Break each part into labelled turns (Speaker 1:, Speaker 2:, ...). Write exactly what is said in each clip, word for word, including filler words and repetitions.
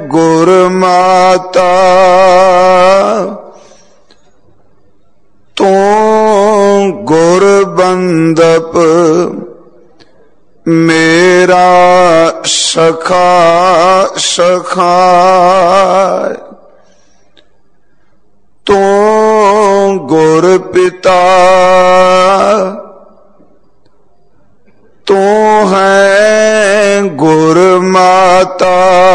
Speaker 1: गुर माता तू गुर बंदप मेरा सखा सखा तू गुर पिता तू है गुर माता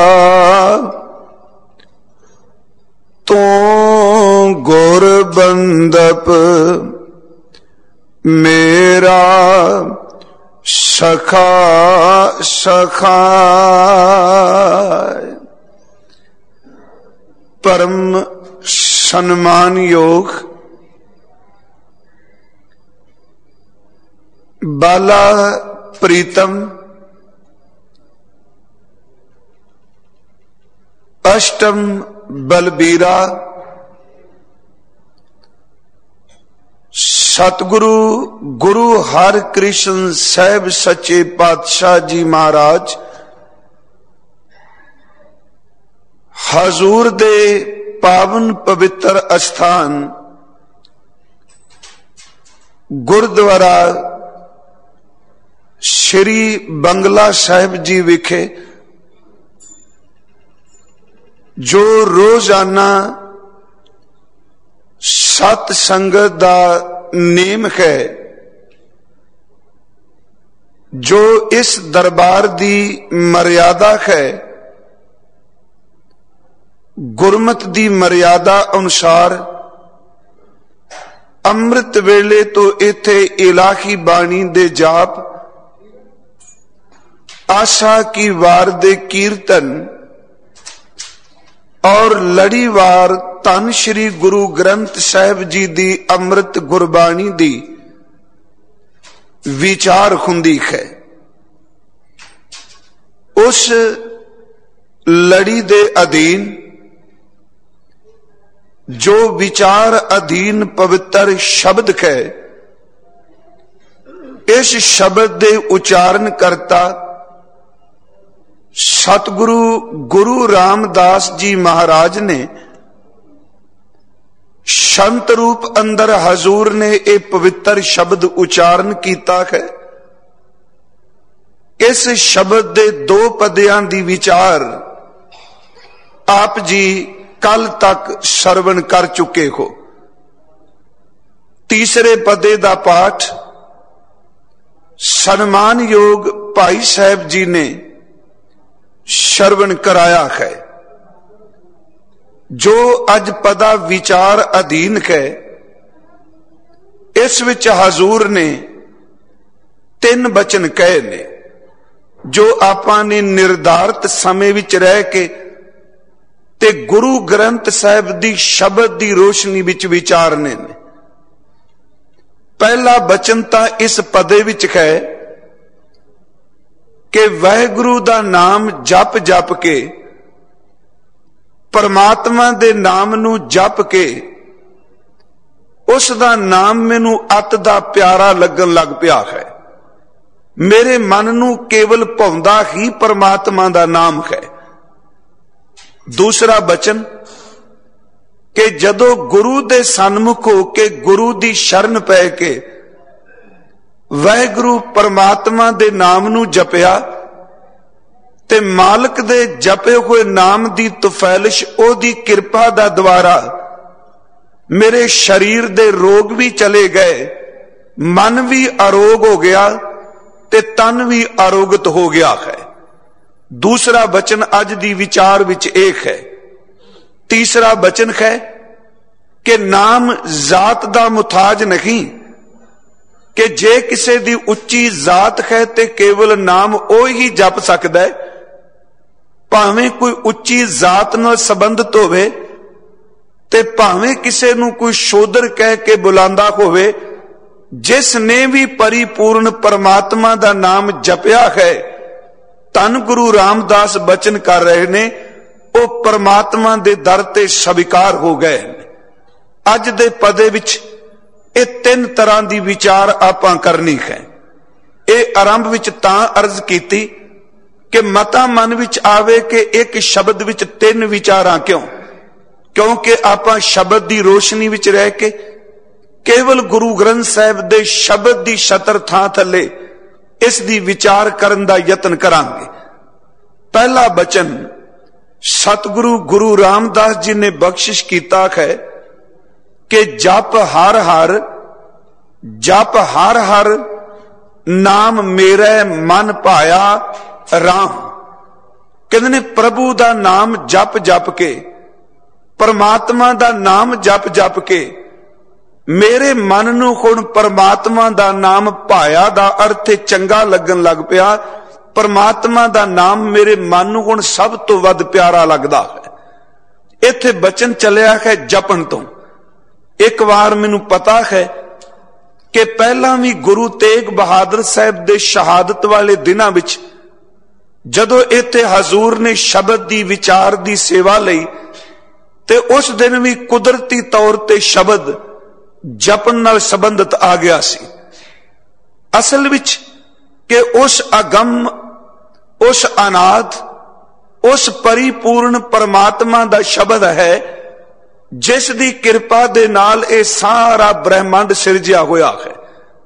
Speaker 1: तू गुर बंदप मेरा सखा सखा। परम सम्मान योग बाला प्रीतम अष्टम बलबीरा सतगुरु गुरु हर कृष्ण साहिब सच्चे पातशाह जी महाराज हजूर दे पावन पवित्र अस्थान गुरुद्वारा श्री बंगला साहिब जी विखे जो रोजाना सत संगत दा नेम है, जो इस दरबार दी मर्यादा है, गुरमत दी मर्यादा अनुसार अमृत वेले तो इथे इलाही बाणी दे जाप, आशा की वार दे कीर्तन और लड़ीवार धन श्री गुरु ग्रंथ साहिब जी दी अमृत गुरबाणी दी विचार हुंदी है। उस लड़ी दे अधीन जो विचार अधीन पवित्र शब्द है, इस शब्द दे उच्चारण करता सतगुरु गुरु रामदास जी महाराज ने संत रूप अंदर हजूर ने एक पवित्र शब्द उच्चारण किया है। इस शब्द दे दो पदियां दी विचार आप जी कल तक श्रवण कर चुके हो। तीसरे पदे दा पाठ सम्मान योग भाई साहब जी ने श्रवण कराया है। जो अज पदा विचार अधीन है, इस विच हजूर ने तीन बचन कहे ने जो आपां ने निर्धारित समय विच रह के ते गुरु ग्रंथ साहिब दी शब्द दी रोशनी विच विचारने ने। पहला बचन तां इस पदे विच है कि वाहिगुरु दा नाम जप जप के, परमात्मा दे नाम नू जप के उस दा नाम मैनू अत दा प्यारा लगन लग पिया है। मेरे मन नू केवल भाउंदा ही परमात्मा दा नाम है। दूसरा बचन कि जदों गुरु दे सन्मुख हो के गुरु दी शरण पै के वाहिगुरु परमात्मा दे नाम नू जपिया ते मालिक दे जपे हुए नाम दी तुफैलिश ओदी किरपा दा द्वारा मेरे शरीर दे रोग भी चले गए, मन भी आरोग हो गया ते तन भी आरोगत हो गया है। दूसरा वचन अज दी विचार विच एक है। तीसरा वचन है कि नाम जात दा मुताज नहीं, कि जे किसे दी उच्ची जात है ते केवल नाम ओ ही जप सकदा है, भावें कोई उच्ची जात नाल संबंधित होवे ते भावें किसे नू कोई शोदर कह के बुलांदा होवे, जिसने भी परिपूर्ण परमात्मा दा नाम जपिया है, धन गुरु रामदास बचन कर रहे ने, ओ परमात्मा दे दर ते स्वीकार हो गए। अज दे पदे विच ये तीन तरह दी विचार आपां करनी है। ये आरंभ विच तां अर्ज कीती कि मता मन विच आवे कि एक शब्द विच तीन विचारां क्यों? क्योंकि आपां शब्द दी रोशनी विच रह के केवल गुरु ग्रंथ साहिब दे शब्द दी छतर थां थले इस दी विचार करन दा यतन करांगे। पहला बचन सतगुरु गुरु रामदास जी ने बख्शिश कीता है कि जप हर हर, जप हर हर नाम मेरे मन पाया राम। कहते ने प्रभु दा नाम जप जप के, परमात्मा दा नाम जप जप के मेरे मन नू हुण परमात्मा दा नाम पाया दा अर्थ चंगा लगन लग पिया। परमात्मा दा नाम मेरे मन नू हुण सब तो वध प्यारा लगदा है। इत्थे बचन चलिया है जपन तो। एक बार मैनू पता है कि पहला भी गुरु तेग बहादुर साहब दे शहादत वाले दिनां विच जदों इत्थे हजूर ने शब्द दी विचार दी सेवा लई ते उस दिन भी कुदरती तौर ते शब्द जपन नाल संबंधित आ गया सी। असल विच कि उस अगम, उस अनाद, उस परिपूर्ण परमात्मा दा शब्द है जिस दी कृपा दे नाल ये सारा ब्रह्मांड सिरजिया होया है।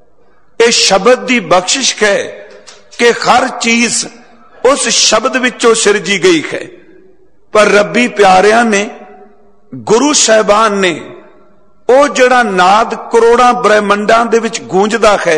Speaker 1: ये शब्द दी बख्शिश है कि हर चीज उस शब्द विचों सिरजी गई है। पर रब्बी प्यारियां ने, गुरु साहिबान ने ਉਹ ਜਿਹੜਾ ਨਾਦ ਕਰੋੜਾਂ ਬ੍ਰਹਿਮੰਡਾਂ ਦੇ ਵਿੱਚ ਗੂੰਜਦਾ ਹੈ,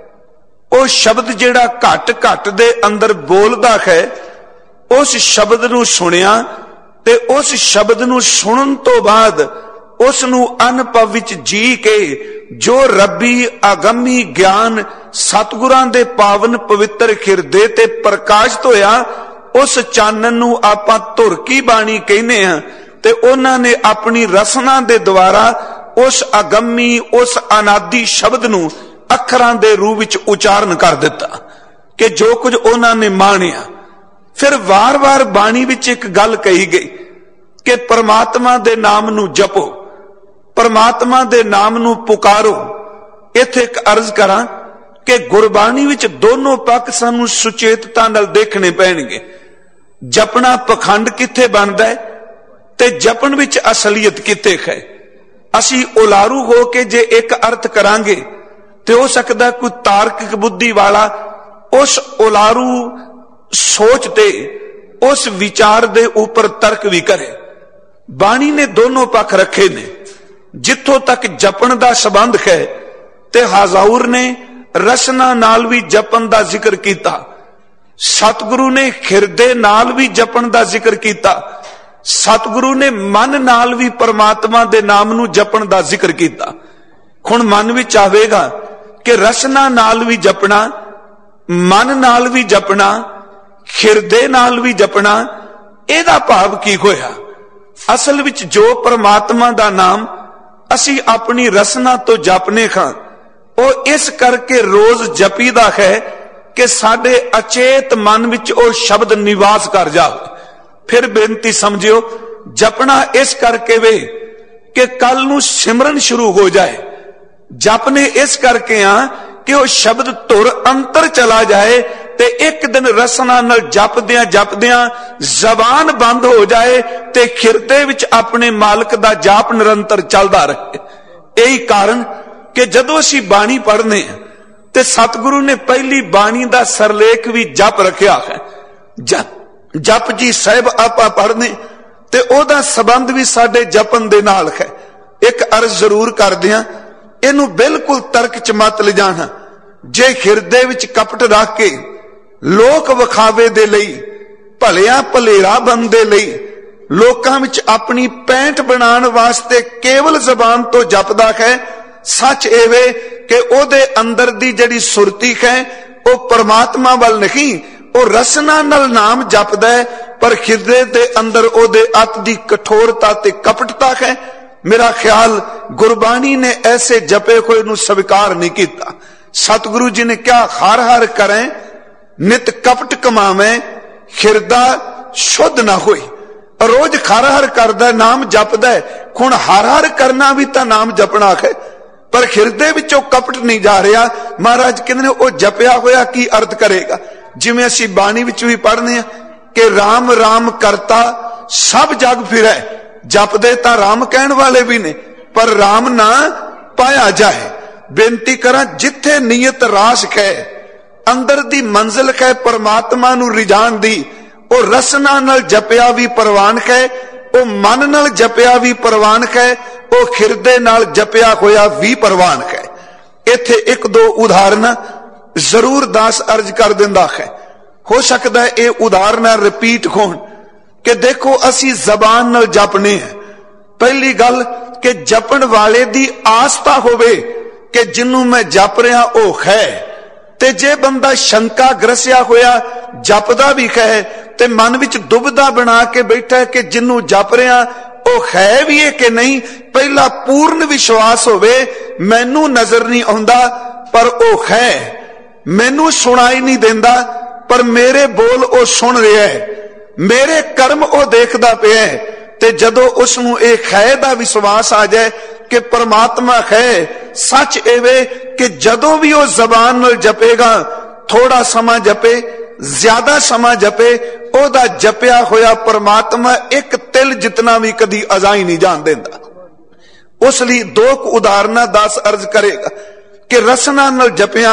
Speaker 1: ਉਹ ਸ਼ਬਦ ਜਿਹੜਾ ਘਟ ਘਟ ਦੇ ਅੰਦਰ ਬੋਲਦਾ ਹੈ, ਉਸ ਸ਼ਬਦ ਨੂੰ ਸੁਣਿਆ ਤੇ ਉਸ ਸ਼ਬਦ ਨੂੰ ਸੁਣਨ ਤੋਂ ਬਾਅਦ ਉਸ ਨੂੰ ਅਨੁਭਵ ਵਿੱਚ ਜੀ ਕੇ ਜੋ ਰੱਬੀ ਅਗੰਮੀ ਗਿਆਨ ਸਤਿਗੁਰਾਂ ਦੇ ਪਾਵਨ ਪਵਿੱਤਰ ਹਿਰਦੇ ਤੇ ਪ੍ਰਕਾਸ਼ਿਤ ਹੋਇਆ, ਉਸ ਚਾਨਣ ਨੂੰ ਆਪਾਂ ਧੁਰਕੀ ਬਾਣੀ ਕਹਿੰਦੇ ਆ। ਤੇ ਉਹਨਾਂ ਨੇ ਆਪਣੀ ਰਸਨਾ ਦੇ ਦੁਆਰਾ उस अगम्मी, उस अनादि शब्द नू अखरां दे रूप विच उचारण कर दिता कि जो कुछ उन्होंने माणिया। फिर वार वार बाणी विच एक गल कही गई कि परमात्मा दे नाम नू जपो, परमात्मा दे नाम नू पुकारो। इत्थे एक अर्ज करां कि गुरबाणी विच दोनों पक्ष सानू सुचेतता नाल देखने पैणगे। जपना पखंड किथे बनदा है ते जपन विच असलियत किथे है। असी उलारू हो के जे एक अर्थ करांगे ते हो सकदा कोई तार्किक बुद्धि वाला उस उलारू सोच ते उस विचार दे ऊपर तर्क भी करे। बाणी ने दोनों पक्ष रखे ने। जिथों तक जपन दा संबंध है ते हजूर ने रसना नाल भी जपन दा जिक्र कीता, सतगुरु ने हिरदे नाल भी जपन दा जिक्र कीता, सतगुरु ने मन नाल भी परमात्मा दे नाम नू जपन दा जिक्र कीता। हुण मन विच आवेगा कि रसना नाल भी जपना, मन नाल भी जपना, हिरदे नाल भी जपना, इहदा भाव की होया? असल विच जो परमात्मा दा नाम असी अपनी रसना तो जपने खां, वो इस करके रोज जपीदा है कि साडे अचेत मन विच वो शब्द निवास कर जाए। फिर बेनती समझियो, जपना इस करके वे कि कल नू सिमरन शुरू हो जाए। जपने इस करके आ कि वो शब्द धुर अंतर चला जाए ते एक दिन रसना नाल जपदियां जपदियां जबान बंद हो जाए ते हिरदे विच अपने मालिक दा जाप निरंतर चलदा रहे। यही कारण कि जदों असीं बाणी पढ़ने ते सतगुरु ने पहली बाणी दा सरलेख भी जप रखिया है। जप जप जी साहिब आपा पढ़ने ते ओदा संबंध भी साडे जपन दे नाल है। एक अर्ज जरूर कर दियां, इनू बिल्कुल तर्क च मत ले जाना। जे हिरदे विच कपट रख के लोक विखावे दे लई, भलिया भलेरा बनदे लई, लोकां विच अपनी पैंठ बनाने वास्ते केवल जबान तो जपदा है, सच एवे कि ओदे अंदर दी जड़ी सुरती है वो परमात्मा वल नहीं, वो रसना नाल नाम जपदा है, पर हिरदे दे अंदर ओदे अत दी कठोरता ते कपटता है। मेरा ख्याल गुरबाणी ने ऐसे जपे हुए नू स्वीकार नहीं किया। सतगुरु जी ने क्या हर हर करें नित कपट कमावे हिरदा शुद्ध ना होई। रोज हर हर करदा नाम जपदा है, हुण हर हर करना भी तां नाम जपना है, पर हिरदे विचों कपट नहीं जा रहा। महाराज कहंदे ने ओ जपिया होया की अर्थ करेगा? जिवें असीं बाणी विच भी पढ़ने आ कि राम राम करता सब जग फिरै। जपदे तां राम कहण वाले भी ने, पर राम ना पाया जाए। बेनती करा, जिथे नीयत रास कै, अंदर दी मंजिल कै परमात्मा नूं रिजाण दी, ओ रसना नाल जपिया भी परवान है, ओ मन नाल जपिया भी परवान है, ओ खिरदे नाल जपिया होया भी परवान है। इत्थे एक दो उदाहरण जरूर दास अर्ज कर दिंदा है। हो सकता है ये उदाहरण रिपीट होण कि देखो असी जबान नाल जपने हैं। पहली गल कि जपण वाले दी आस्था होवे कि जिन्नू मैं जप रहा ओ है, ते जे बंदा शंका ग्रसिया होया जपदा भी है ते मन विच दुबदा बना के बैठा है कि जिन्नू जप रहा ओ है भी है कि नहीं, पहला पूर्ण विश्वास होवे मैनू नजर नहीं आउंदा पर ओ है, मैनू सुनाई नहीं देंदा पर मेरे बोल ओ सुन रहा है, मेरे कर्म ओ देखदा पिया है। ते जदों उसनू एक है दा विश्वास आ जाए कि परमात्मा है, सच एवे कि जदों भी वो जबान नाल जपेगा, थोड़ा समा जपे ज्यादा समा जपे, ओदा जपिया होया परमात्मा एक तिल जितना भी कदी अजाई नहीं जान देंदा। उस लिए दो उदाहरण दास अर्ज करेगा कि रसना नाल जपिया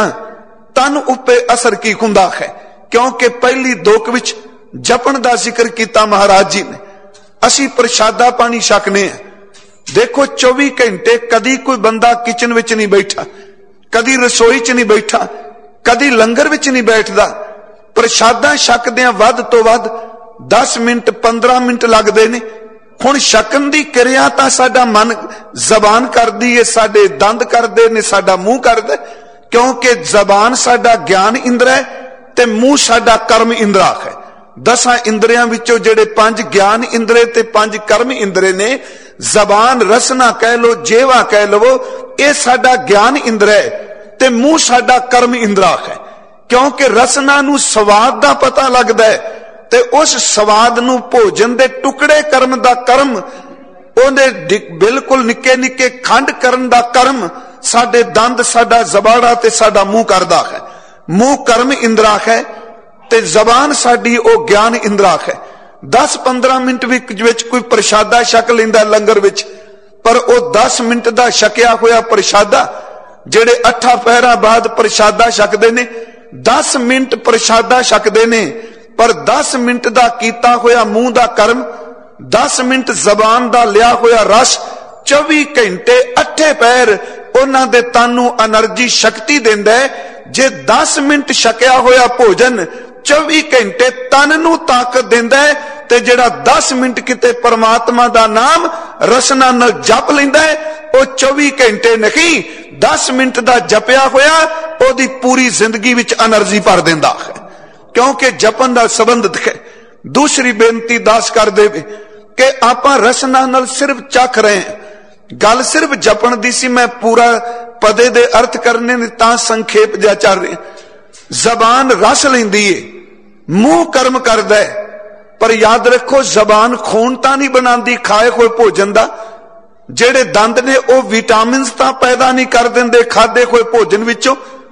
Speaker 1: तन उपे असर की हुंदा है, क्योंकि पहली दोक विच जपण दा जिक्र किया महाराज जी ने। असी प्रशादा पानी छकने हैं। देखो चौबी घंटे कदी कोई बंदा किचन विच नहीं बैठा, कदी रसोई च नहीं बैठा, कदी लंगर विच नहीं बैठदा। प्रशादा छकदियां वध तो वध दस मिनट पंद्रह मिनट लगदे ने। हुण छकन दी क्रिया तां साडा मन जबान करदी है, साडे दंद करदे ने, साडा मूंह करदा, क्योंकि जबान साडा ज्ञान इंद्र है ते मूंह साडा कर्म इंद्रा है। दसा इंद्रियां विचों जेड़े पंज ज्ञान इंद्रे ते पंज कर्म इंद्रे ने, जबान रसना कह लो, जेवा कह लो, ये साडा ज्ञान इंद्र है ते मूंह साडा कर्म इंद्रा है। क्योंकि रसना नू स्वाद दा पता लगदा है ते उस स्वाद नू भोजन दे टुकड़े कर्म दा कर्म, ओदे बिल्कुल निक्के निक्के खंड करन दा कर्म साडे दंद, साडा जबाड़ा ते साडा मूंह करदा है। मूंह कर्म इंद्रा है ते जबान साडी ओ ज्ञान इंद्रा है। दस पंद्रह मिनट विच कोई प्रशादा छक लैंदा लंगर विच, पर ओ दस मिनट दा छकिया होया प्रशादा जेड़े अठा पहरा बाद प्रशादा छकदे ने, दस मिनट प्रशादा छकदे ने, पर दस मिनट दा कीता होया मूंह दा कर्म, दस मिनट जबान दा लिया होया रस, चौबी घंटे अठे पैर उन्हां दे तन नूं एनर्जी शक्ति देंदा है। जे दस मिनट छकिया होया भोजन चौबी घंटे तन नूं ताकत देंदा है, ते जेड़ा दस मिनट किते परमात्मा दा नाम रसना नाल जप लैंदा है, ओ चौबी घंटे नहीं दस मिनट दा जपिया होया ओदी पूरी जिंदगी विच एनर्जी भर देंदा है, क्योंकि जपन दा संबंधित है। दूसरी बेनती दास कर देवे कि आपां रसना नाल सिर्फ चख रहे हैं। गल सिर्फ जपन दी सी, मैं पूरा पदे दे अर्थ करने ने तां संखेप जा चल रहे। जबान रस लैंदी है, मूंह कर्म करदा है, पर याद रखो जबान खून तां नहीं बनांदी खाए हुए भोजन दा। जेड़े दंद ने ओ विटामिन्स तां पैदा नहीं कर देंदे खादे हुए भोजन विचों।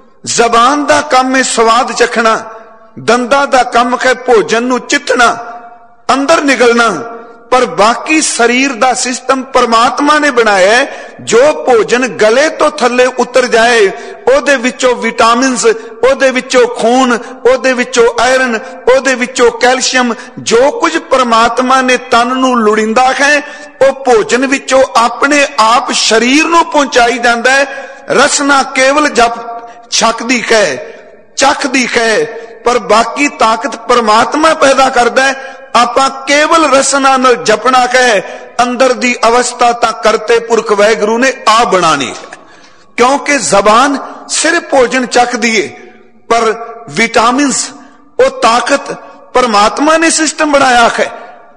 Speaker 1: जबान दा काम है स्वाद चखना, दंदा दा काम है भोजन नूं चित्तना, अंदर निगलना, पर बाकी शरीर दा सिस्टम परमात्मा ने बनाया है। जो भोजन गले तो थले उतर जाए ओदे विचों विटामिन्स, ओदे विचों खून, ओदे विचों आयरन, ओदे विचों कैल्शियम, जो कुछ परमात्मा ने तन नूं लोड़ींदा है ओ भोजन विचों अपने आप शरीर नूं पहुंचाई जांदा है। रसना केवल जप छकदी है, चखदी है, पर बाकी ताकत परमात्मा पैदा करदा है। आपां केवल रसना नाल जपना है, अंदर दी अवस्था तां करते पुरख वाहिगुरू ने आ बनानी है। क्योंकि जबान सिर्फ भोजन चख दिए, पर विटामिन्स ओ ताकत परमात्मा ने सिस्टम बनाया है।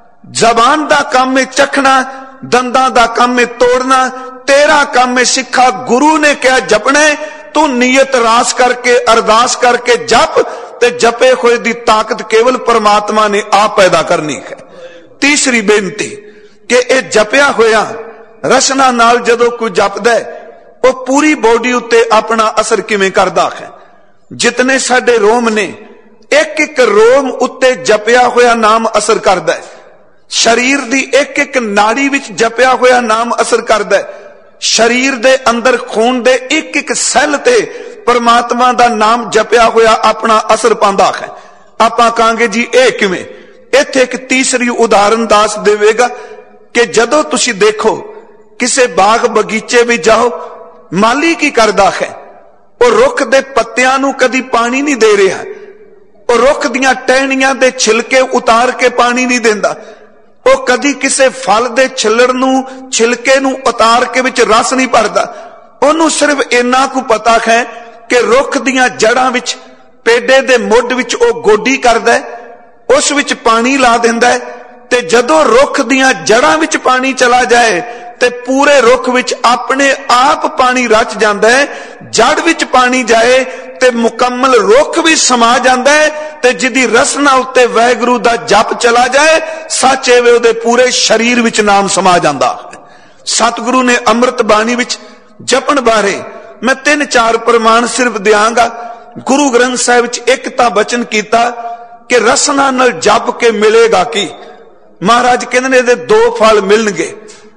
Speaker 1: जबान दा काम है चखना, दंदा दा काम है तोड़ना, तेरा काम है सिखा गुरु ने क्या जपने, तू नीयत रास करके अरदास करके जप, ते जपे हुए दी ताकत केवल परमात्मा ने आप पैदा करनी है। तीसरी बेनती कि ए जपिया होया रसना नाल जदों कोई जपदा है वो पूरी बॉडी उत्ते अपना असर किवें करदा है। जितने साडे रोम ने एक एक रोम उत्ते जपिया होया नाम असर करदा है। शरीर दी एक एक नाड़ी विच जपिया होया नाम असर करदा है। शरीर दे अंदर खून दे एक एक सैल ते परमात्मा दा नाम जपिया होया अपना असर पांदा है। आपां कहांगे जी ए किवें? इत्थे एक तीसरी उदाहरण दास देवेगा कि जदों तुसीं देखो किसे बाग बगीचे विच जाओ, माली की करदा है? ਉਹ रुख दे पत्तियां नूं कदी पानी नहीं दे रहा, ਉਹ रुख दियां टहनियां दे छिलके उतार के पानी नहीं देंदा, ਉਹ कदी किसे फल दे छिलड़ नूं छिलके नूं उतार के विच रस नहीं भरदा। ਉਹਨੂੰ सिर्फ इन्ना कु पता है कि रुख दियां जड़ां विच पेडे दे मुੱਢ विच ਉਹ गोडी करदा है, उस विच पानी ला दिंदा है, ते जदों रुख दियां जड़ां विच पानी चला जाए ते पूरे रुख विच अपने आप पानी रच जाता है। जड़ विच पानी जाए ते मुकम्मल रुख भी समा जाता है, ते जिदी रसना उत्ते वाहिगुरू दा जप चला जाए, सच एवे उहदे पूरे शरीर विच नाम समा जाता है। सतगुरु ने अमृत बाणी विच जपण बारे मैं तीन चार प्रमाण सिर्फ दियांगा। गुरु ग्रंथ साहिब विच एक तां बचन कीता कि रसना नाल जप के मिलेगा की। महाराज कहंदे ने दो फल मिलणगे,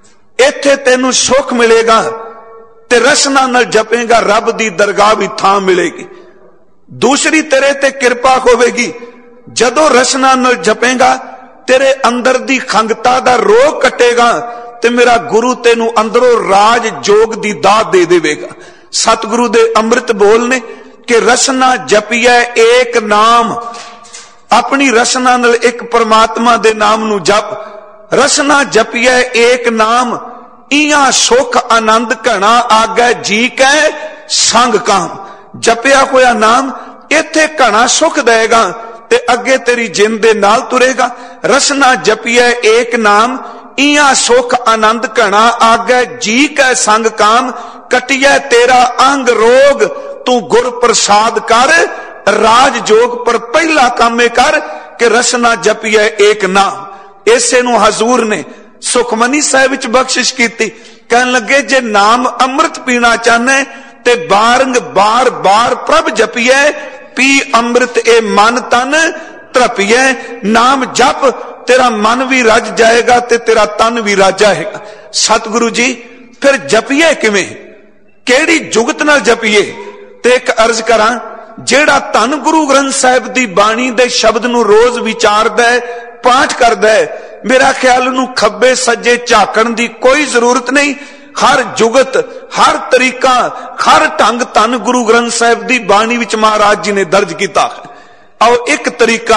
Speaker 1: इत्थे तेनू सुख मिलेगा ते रसना नाल जपेगा रब दी दरगाह भी थां मिलेगी। दूसरी तेरे ते किरपा होवेगी, जदों रसना नाल जपेगा तेरे अंदर दी खंगता दा रोग कटेगा ते मेरा गुरु तेनू अंदरों राज जोग दी दात दे देवेगा। सतगुरु दे अमृत बोल ने कि रसना जपिए एक नाम, अपनी रसना नाल एक परमात्मा दे नाम नू जप। रसना जपिए एक नाम, इया सुख आनंद घना आगे जी कै संग काम। जपिया होया नाम इत्थे घना सुख देगा ते अगे तेरी जिंद दे नाल तुरेगा। रसना जपिए एक नाम, इया सुख आनंद घना आगे जी कै संग काम। कटिया तेरा अंग रोग, तू गुर प्रसाद कर राज जोग। पर पहला काम कर कि रसना जपिए एक नाम। इसे नूं हजूर ने सुखमनी साहिब विच बख्शिश कीती, कहन लगे जे नाम अमृत पीना चाहना है ते बारंग बार बार प्रभ जपिए, पी अमृत ए मन तन त्रपिए। नाम जप, तेरा मन भी रज जाएगा ते तेरा तन भी रज जाएगा। सतगुरु जी फिर जपिए किवें, केड़ी जुगत नाल जपिए? ते एक अर्ज करां, जेड़ा धन गुरु ग्रंथ साहिब दी बाणी दे शब्द नूं रोज विचारदा है, पाठ करदा है, मेरा ख्याल नूं खब्बे सज्जे झाकण दी कोई जरूरत नहीं। हर जुगत, हर तरीका, हर ढंग धन गुरु ग्रंथ साहिब दी बाणी विच महाराज जी ने दर्ज कीता है। आओ एक तरीका,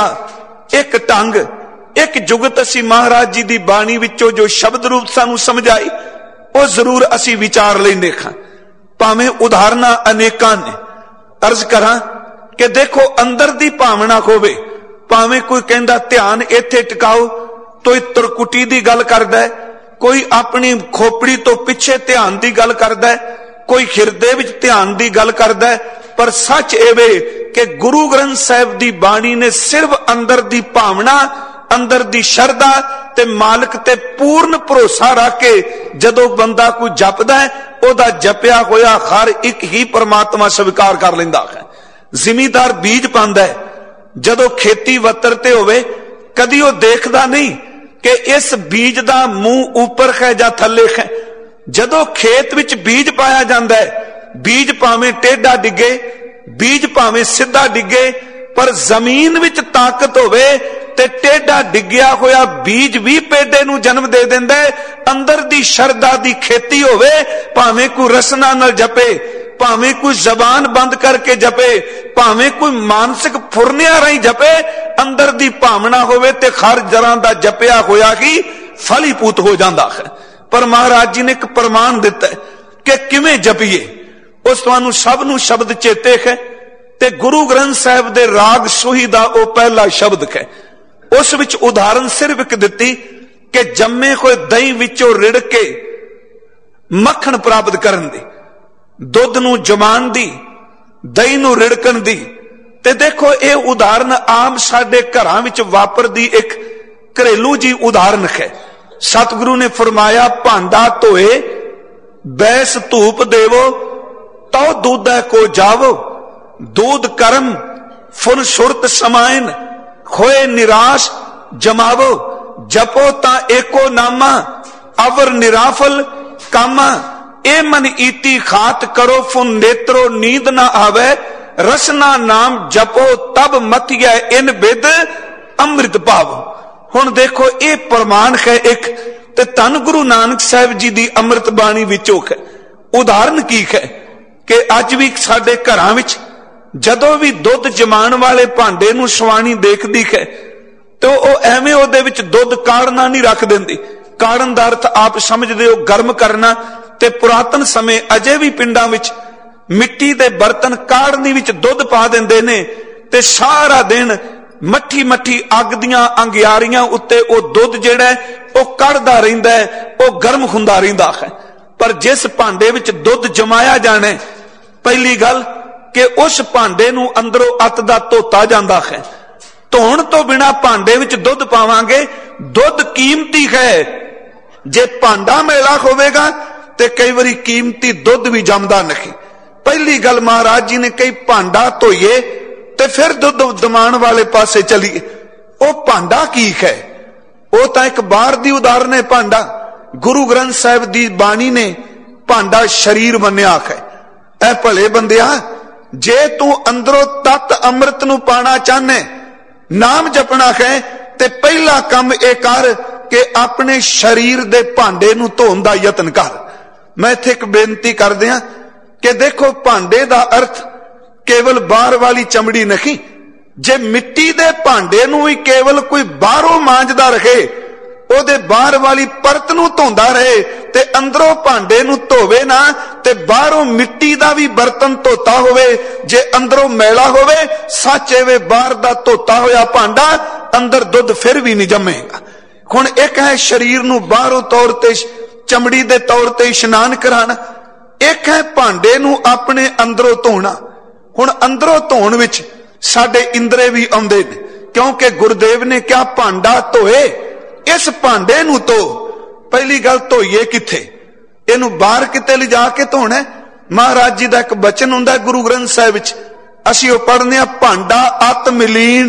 Speaker 1: एक ढंग, एक जुगत असी महाराज जी दी बाणी विचों जो शब्द रूप सानू समझाई, वो जरूर असी विचार लैंदे हां। भावें उदाहरणा अनेकां ने। अर्ज करां कि देखो अंदर दी भावना होवे, भावें कोई कहंदा ध्यान इत्थे टिकाओ, कोई तरकुटी दी गल करदा है, कोई अपनी खोपड़ी तो पिछे ध्यान दी गल करदा है, कोई हिरदे विच ध्यान दी गल करदा है। पर सच एवे कि गुरु ग्रंथ साहिब दी बाणी ने सिर्फ अंदर दी भावना, अंदर दी शरदा ते मालिक ते पूर्ण भरोसा रख के जदों बंदा कोई जपदा है, ओदा जपिया होया हर एक ही परमात्मा स्वीकार कर लैंदा है। जिमीदार बीज पांदा है, जदों खेती वतरते होवे कदी वो देखदा नहीं कि इस बीज दा मुंह ऊपर है जां थल्ले है। जदों खेत विच बीज पाया जांदा है, बीज भावें टेढ़ा डिगे, बीज भावें सीधा डिगे, पर जमीन विच ताकत होवे ते टेढ़ा डिग्या होया बीज भी पेडे नूं जन्म दे दिंदा है। अंदर दी शरदा दी खेती होवे, भावें कोई रसना नाल जपे, भावें कोई जबान बंद करके जपे, भावें कोई मानसिक फुरनिया राही जपे, अंदर दी भावना होवे ते हर जरां दा जपिया होया ही फलीभूत हो जांदा है। पर महाराज जी ने एक प्रमाण दिता है कि किवें जपीए। उस तुहानू सब नू शब्द चेते है ते गुरु ग्रंथ साहिब दे राग सोही दा ओ पहला शब्द है। उस विच उदाहरण सिर्फ एक दिती कि जम्मे होए दही विचों रिड़ के मक्खन प्राप्त करन दी, दुध नू जमान दी, दही नू रिड़कन दी। ते देखो ये उदाहरण आम साडे घरां विच वापरदी एक घरेलू जी उदाहरण है। सतगुरु ने फरमाया भांडा धोए बैस धूप देवो तो दूध को जावो, दूध कर्म फुन सुरत समायन होए निराश जमावो जपो ता एको नामा अवर निराफल कामा ए मन ईती खात करो फुन नेत्रो नींद ना आवे रसना नाम जपो तब मतिया इन बिद अमृत पावो। हुण देखो ये प्रमाण है एक ते धन गुरु नानक साहब जी दी अमृत बाणी विचों है। उदाहरण की है कि अज भी साडे घरां विच जदों भी दुध जमाण वाले भांडे नूं सवाणी देखदी है तो वह एवें उहदे विच दुध काढ़ना नहीं रख देंदी। काढ़न दा अर्थ आप समझदे हो गर्म करना। ते पुरातन समय अजे भी पिंडां विच मिट्टी दे बर्तन काढ़नी विच दुध पा देंदे ने ते सारा दिन मट्ठी मट्ठी अग दियां अंगियारियां उत्ते ओ दुध जिहड़ा है ओ कढ़दा रहिंदा है, ओ गर्म हुंदा रहिंदा है। पर जिस भांडे विच दुध जमाया जाना है, पहली गल कि उस भांडे नूं अंदरों अत दा धोता जांदा है। धोण तो बिना भांडे विच दुध पावांगे, दुध कीमती है। जे भांडा मैला होवेगा ते कई बारी कीमती दुध भी जमदा नहीं। पहली गल महाराज जी ने कई भांडा धोइए ते फिर दुध दमाण वाले पासे चलीए। ओ भांडा की है? वो तो एक बाहर दी उदाहरण है। भांडा गुरु ग्रंथ साहिब दी बाणी ने भांडा शरीर मन्या है। ऐ भले बंदिया, जे तू अंदरों तत अमृत नूं पाना चाहने, नाम जपना है, ते पहला काम ए कर कि अपने शरीर दे भांडे नूं धोण दा यतन कर। मैं इत्थे एक बेनती कर दियां कि देखो भांडे दा अर्थ केवल बाहर वाली चमड़ी नहीं। जे मिट्टी दे भांडे नूं भी केवल कोई बाहरों मांजदा रहे, ओदे बाहर वाली परत नूं धोंदा रहे ते अंदरों भांडे नूं धोवे ना, ते बाहरों मिट्टी दा भी बर्तन धोता होवे, जे अंदरों मैला होवे, सच एवे बाहर दा धोता होया भांडा अंदर दुध फिर भी नहीं जमेगा। हुण एक है शरीर नूं बाहरों तौर ते चमड़ी दे तौर ते इशनान कराना, एक है भांडे नूं अपने अंदरों धोना। हुण अंदरों धोण विच साडे इंद्रे भी आउंदे ने, क्योंकि गुरुदेव ने क्या भांडा धोए, इस भांडे नूं धो। पहली गल धोइए किथे? इहनूं बाहर किते लिजा के धोना। महाराज जी दा एक बचन हुंदा गुरु ग्रंथ साहिब विच, असीं ओह पढ़ने आ, भांडा अत मिलीन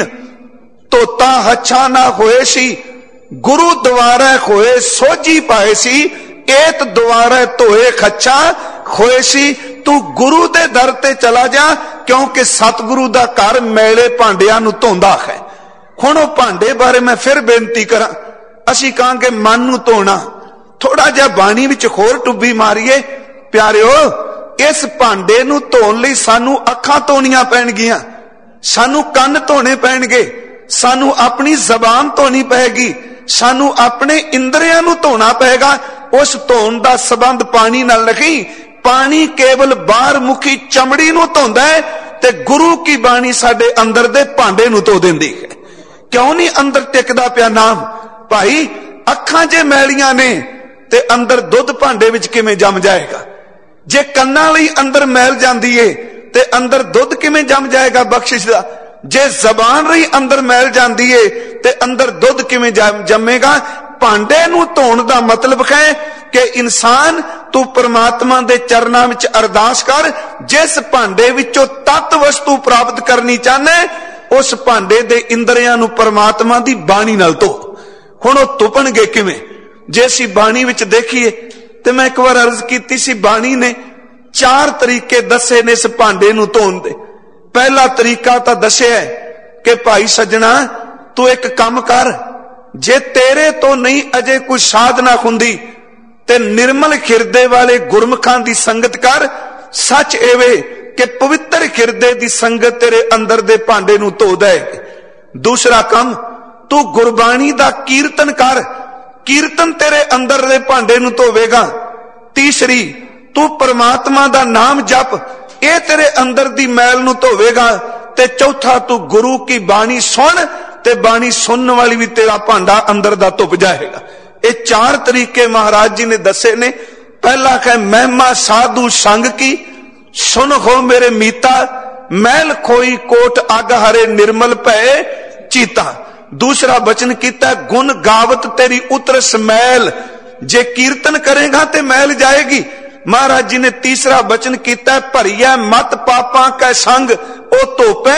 Speaker 1: धोता हच्छा ना होए सी, गुरु द्वारा होए सोझी पाए सी, एत द्वारा धोए खच्छा होए सी। तू गुरु दे दर ते चला जा, क्योंकि सतगुरु दा घर मैले भांडियां नूं धोंदा है। हुण ओह भांडे बारे मैं फिर बेनती करां, असीं कहांगे मन नूं धोना, थोड़ा जिहा बाणी विच होर टुब्बी मारीए। प्यारिओ, इस भांडे नूं धोण लई सानूं अखां धोणीਆਂ पैणगीਆਂ, सानूं कंन धोणे पैणगे, सानूं अपनी जबान धोनी पैगी, सानूं अपने इंद्रियां नूं धोना पएगा। उस धोण दा संबंध पानी नाल नहीं। पानी केवल बाहर मुखी चमड़ी नूं धोंदा है, ते गुरु की बाणी साडे अंदर दे भांडे नूं धो दिंदी है। क्यों नहीं अंदर टिकदा पिया नाम? भाई अखां जे मैलियां ने ते अंदर दुध भांडे विच किवें जम जाएगा? जे कन्नां लई अंदर मैल जांदी है ते अंदर दुध किवें जम जाएगा बख्शिश दा? जे जबान रही अंदर मैल जांदी है ते अंदर दुध किवें जमेगा? भांडे नूं धोण दा मतलब है कि इंसान तू परमात्मा दे चरनां विच अरदास कर। जिस भांडे विचों तत वस्तु प्राप्त करनी चाहने, उस भांडे दे इंद्रियां नूं परमात्मा दी बाणी नाल धो। हुण ओह धुपणगे किवें? जे असीं बाणी विच देखीए ते मैं एक बार अर्ज कीती सी, बाणी ने चार तरीके दसे ने इस भांडे नूं धोण दे। पहला तरीका तां दस्सिआ कि भाई सज्जणा, तू एक काम कर, जे तेरे तो नहीं अजे कोई साधना हुंदी ते निर्मल हिरदे वाले गुरमुखां दी संगत कर। सच एवे कि पवित्र हिरदे दी संगत तेरे अंदर दे भांडे नूं धो देगी। दूसरा काम, तू गुरबाणी दा कीर्तन कर, कीर्तन तेरे अंदर दे भांडे नूं धोवेगा। तीसरी, तू परमात्मा दा नाम जप, ये तेरे अंदर दी मैल नूं धोवेगा। ते चौथा, तू गुरु की बाणी सुन, ते बाणी सुनने वाली भी तेरा भांडा अंदर दा धुप जाएगा। ये चार तरीके महाराज जी ने दसे ने। पहला है महिमा साधु संग की, सुन हो मेरे मीता, मैल खोई कोट अग हरे निर्मल भय चीता। दूसरा वचन किया, गुण गावत तेरी उतरस मैल, जे कीर्तन करेगा ते मैल जाएगी। महाराज जी ने तीसरा वचन किया, भरिया मत पापा कै संग, ओ धोपे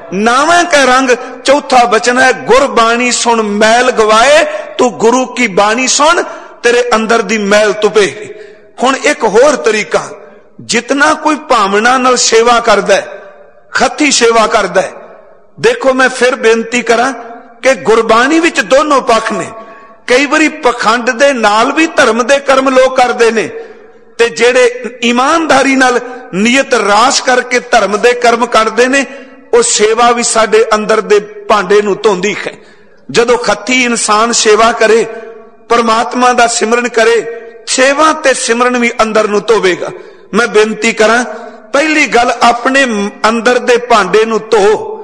Speaker 1: नावे का रंग। चौथा वचन है गुरबाणी सुन मैल गवाए, तू गुरु की बाणी सुन तेरे अंदर दी मैल तुपेगी। हुण एक होर तरीका, जितना कोई भावना नाल सेवा करदा है, खत्ती सेवा करदा है, देखो मैं फिर बेनती करा कि गुरबाणी विच दोनों पक्ष ने। कई बारी पखंड दे नाल भी धर्म दे कर्म लोग करते ने, ते जेड़े ईमानदारी नाल नीयत रास करके धर्म दे कर्म करते ने, वो सेवा भी साडे अंदर दे भांडे नूं धोंदी है। जदों खत्ती इंसान सेवा करे, परमात्मा दा सिमरन करे, सेवा ते सिमरन भी अंदर नूं धोवेगा। मैं बेनती करा, पहली गल अपने अंदर दे भांडे नूं धो।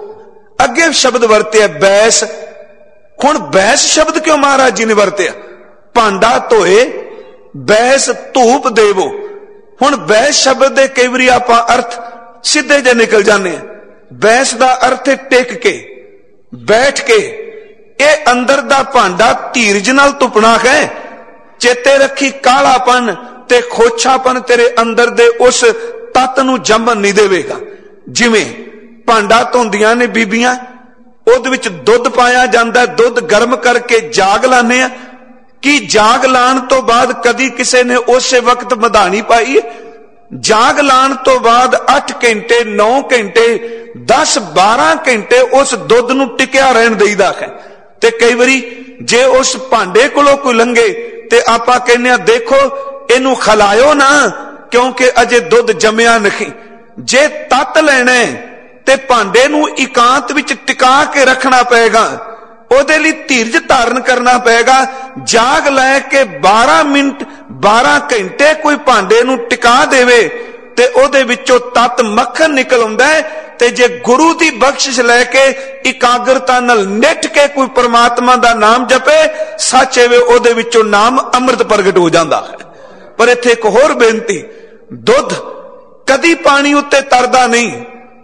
Speaker 1: अगे शब्द वरते बैस। हुण बैस शब्द क्यों महाराज जी ने वरतिया? भांडा धोए, बैस धूप देवो। हुण बैस शब्द दे कई बारी आपां अर्थ सीधे जे निकल जाने। बैस दा अर्थ है टेक के, बैठ के। ये अंदर दा भांडा धीरज नाल धुपना है। चेते रखी, कालापन ते खोछापन तेरे अंदर दे उस तत्त नूं जमन नहीं देवेगा। जिवें भांडा धोंदियां ने बीबियां, ਉਹਦੇ ਵਿੱਚ ਦੁੱਧ ਪਾਇਆ ਜਾਂਦਾ, ਦੁੱਧ ਗਰਮ ਕਰਕੇ ਜਾਗ ਲਾਣੇ ਆ। ਕਿ ਜਾਗ ਲਾਣ ਤੋਂ ਬਾਅਦ ਕਦੀ ਕਿਸੇ ਨੇ ਉਸੇ ਵਕਤ ਮਧਾਣੀ ਪਾਈ ਹੈ? ਜਾਗ ਲਾਣ ਤੋਂ ਬਾਅਦ ਅੱਠ ਘੰਟੇ, ਨੌ ਘੰਟੇ, ਦਸ ਬਾਰਾਂ ਘੰਟੇ ਉਸ ਦੁੱਧ ਨੂੰ ਟਿਕਿਆ ਰਹਿਣ ਦੇਈਦਾ ਹੈ। ਤੇ ਕਈ ਵਾਰੀ ਜੇ ਉਸ ਭਾਂਡੇ ਕੋਲੋਂ ਕੋਈ ਲੰਘੇ ਤੇ ਆਪਾਂ ਕਹਿੰਦੇ ਆ ਦੇਖੋ ਇਹਨੂੰ ਖਲਾਇਓ ਨਾ, ਕਿਉਂਕਿ ਅਜੇ ਦੁੱਧ ਜੰਮਿਆ ਨਹੀਂ। ਜੇ ਤੱਤ ਲੈਣਾ ਤੇ ਭਾਂਡੇ ਨੂੰ ਇਕਾਂਤ ਵਿੱਚ ਟਿਕਾ ਕੇ ਰੱਖਣਾ ਪਏਗਾ। ਉਹਦੇ ਲਈ ਧੀਰਜ ਧਾਰਨ ਕਰਨਾ ਪਏਗਾ। ਜਾਗ ਲੈ ਕੇ ਬਾਰਾਂ ਮਿੰਟ, ਬਾਰਾਂ ਘੰਟੇ ਕੋਈ ਭਾਂਡੇ ਨੂੰ ਟਿਕਾ ਦੇਵੇ ਤੇ ਉਹਦੇ ਵਿੱਚੋਂ ਤੱਤ ਮੱਖਣ ਨਿਕਲ ਆਉਂਦਾ ਹੈ। ਤੇ ਜੇ ਗੁਰੂ ਦੀ ਬਖਸ਼ਿਸ਼ ਲੈ ਕੇ ਇਕਾਗਰਤਾ ਨਾਲ ਨਿੱਠ ਕੇ ਕੋਈ ਪ੍ਰਮਾਤਮਾ ਦਾ ਨਾਮ ਜਪੇ, ਸੱਚ ਐਵੇਂ ਉਹਦੇ ਵਿੱਚੋਂ ਨਾਮ ਅੰਮ੍ਰਿਤ ਪ੍ਰਗਟ ਹੋ ਜਾਂਦਾ ਹੈ। ਪਰ ਇੱਥੇ ਇੱਕ ਹੋਰ ਬੇਨਤੀ, ਦੁੱਧ ਕਦੀ ਪਾਣੀ ਉੱਤੇ ਤਰਦਾ ਨਹੀਂ,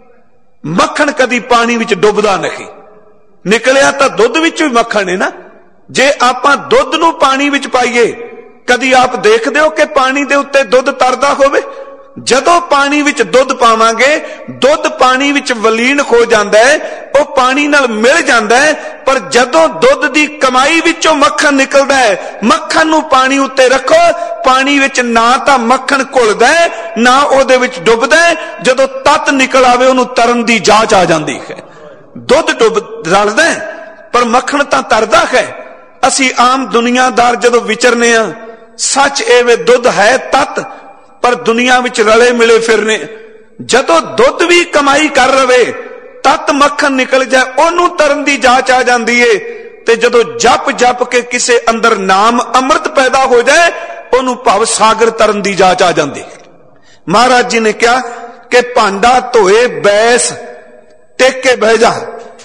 Speaker 1: ਮੱਖਣ ਕਦੀ ਪਾਣੀ ਵਿੱਚ ਡੁੱਬਦਾ ਨਹੀਂ। ਨਿਕਲਿਆ ਤਾਂ ਦੁੱਧ ਵਿੱਚ ਵੀ ਮੱਖਣ ਹੈ ਨਾ। ਜੇ ਆਪਾਂ ਦੁੱਧ ਨੂੰ ਪਾਣੀ ਵਿੱਚ ਪਾਈਏ, ਕਦੀ ਆਪ ਦੇਖਦੇ ਹੋ ਕਿ ਪਾਣੀ ਦੇ ਉੱਤੇ ਦੁੱਧ ਤਰਦਾ ਹੋਵੇ? ਜਦੋਂ ਪਾਣੀ ਵਿੱਚ ਦੁੱਧ ਪਾਵਾਂਗੇ, ਦੁੱਧ ਪਾਣੀ ਵਿੱਚ ਵਲੀਨ ਹੋ ਜਾਂਦਾ ਹੈ, ਉਹ ਪਾਣੀ ਨਾਲ ਮਿਲ ਜਾਂਦਾ ਹੈ। ਪਰ ਜਦੋਂ ਦੁੱਧ ਦੀ ਕਮਾਈ ਵਿੱਚੋਂ ਮੱਖਣ ਨਿਕਲਦਾ ਹੈ, ਮੱਖਣ ਨੂੰ ਪਾਣੀ ਉੱਤੇ ਰੱਖੋ, ਪਾਣੀ ਵਿੱਚ ਨਾ ਤਾਂ ਮੱਖਣ ਘੁਲਦਾ ਹੈ, ਨਾ ਉਹਦੇ ਵਿੱਚ ਡੁੱਬਦਾ ਹੈ। ਜਦੋਂ ਤੱਤ ਨਿਕਲ ਆਵੇ, ਉਹਨੂੰ ਤਰਨ ਦੀ ਜਾਚ ਆ ਜਾਂਦੀ ਹੈ। ਦੁੱਧ ਡੁੱਬ ਰਲਦਾ ਹੈ, ਪਰ ਮੱਖਣ ਤਾਂ ਤਰਦਾ ਹੈ। ਅਸੀਂ ਆਮ ਦੁਨੀਆਦਾਰ ਜਦੋਂ ਵਿਚਰਨੇ ਆ, ਸੱਚ ਐਵੇਂ ਦੁੱਧ ਹੈ ਤੱਤ, ਪਰ ਦੁਨੀਆ ਵਿੱਚ ਰਲੇ ਮਿਲੇ ਫਿਰਨੇ। ਜਦੋਂ ਦੁੱਧ ਵੀ ਕਮਾਈ ਕਰ ਰਵੇ, ਤੱਤ ਮੱਖਣ ਨਿਕਲ ਜਾਏ, ਉਹਨੂੰ ਤਰਨ ਦੀ ਜਾਚ ਆ ਜਾਂਦੀ ਏ। ਤੇ ਜਦੋਂ ਜਪ ਜਪ ਕੇ ਕਿਸੇ ਅੰਦਰ ਨਾਮ ਅੰਮ੍ਰਿਤ ਪੈਦਾ ਹੋ ਜਾਏ, ਉਹਨੂੰ ਭਵ ਸਾਗਰ ਤਰਨ ਦੀ ਜਾਚ ਆ ਜਾਂਦੀ। ਮਹਾਰਾਜ ਜੀ ਨੇ ਕਿਹਾ ਕਿ ਭਾਂਡਾ ਧੋਏ ਬੈਸ, ਟੇਕ ਕੇ ਬਹਿ ਜਾ।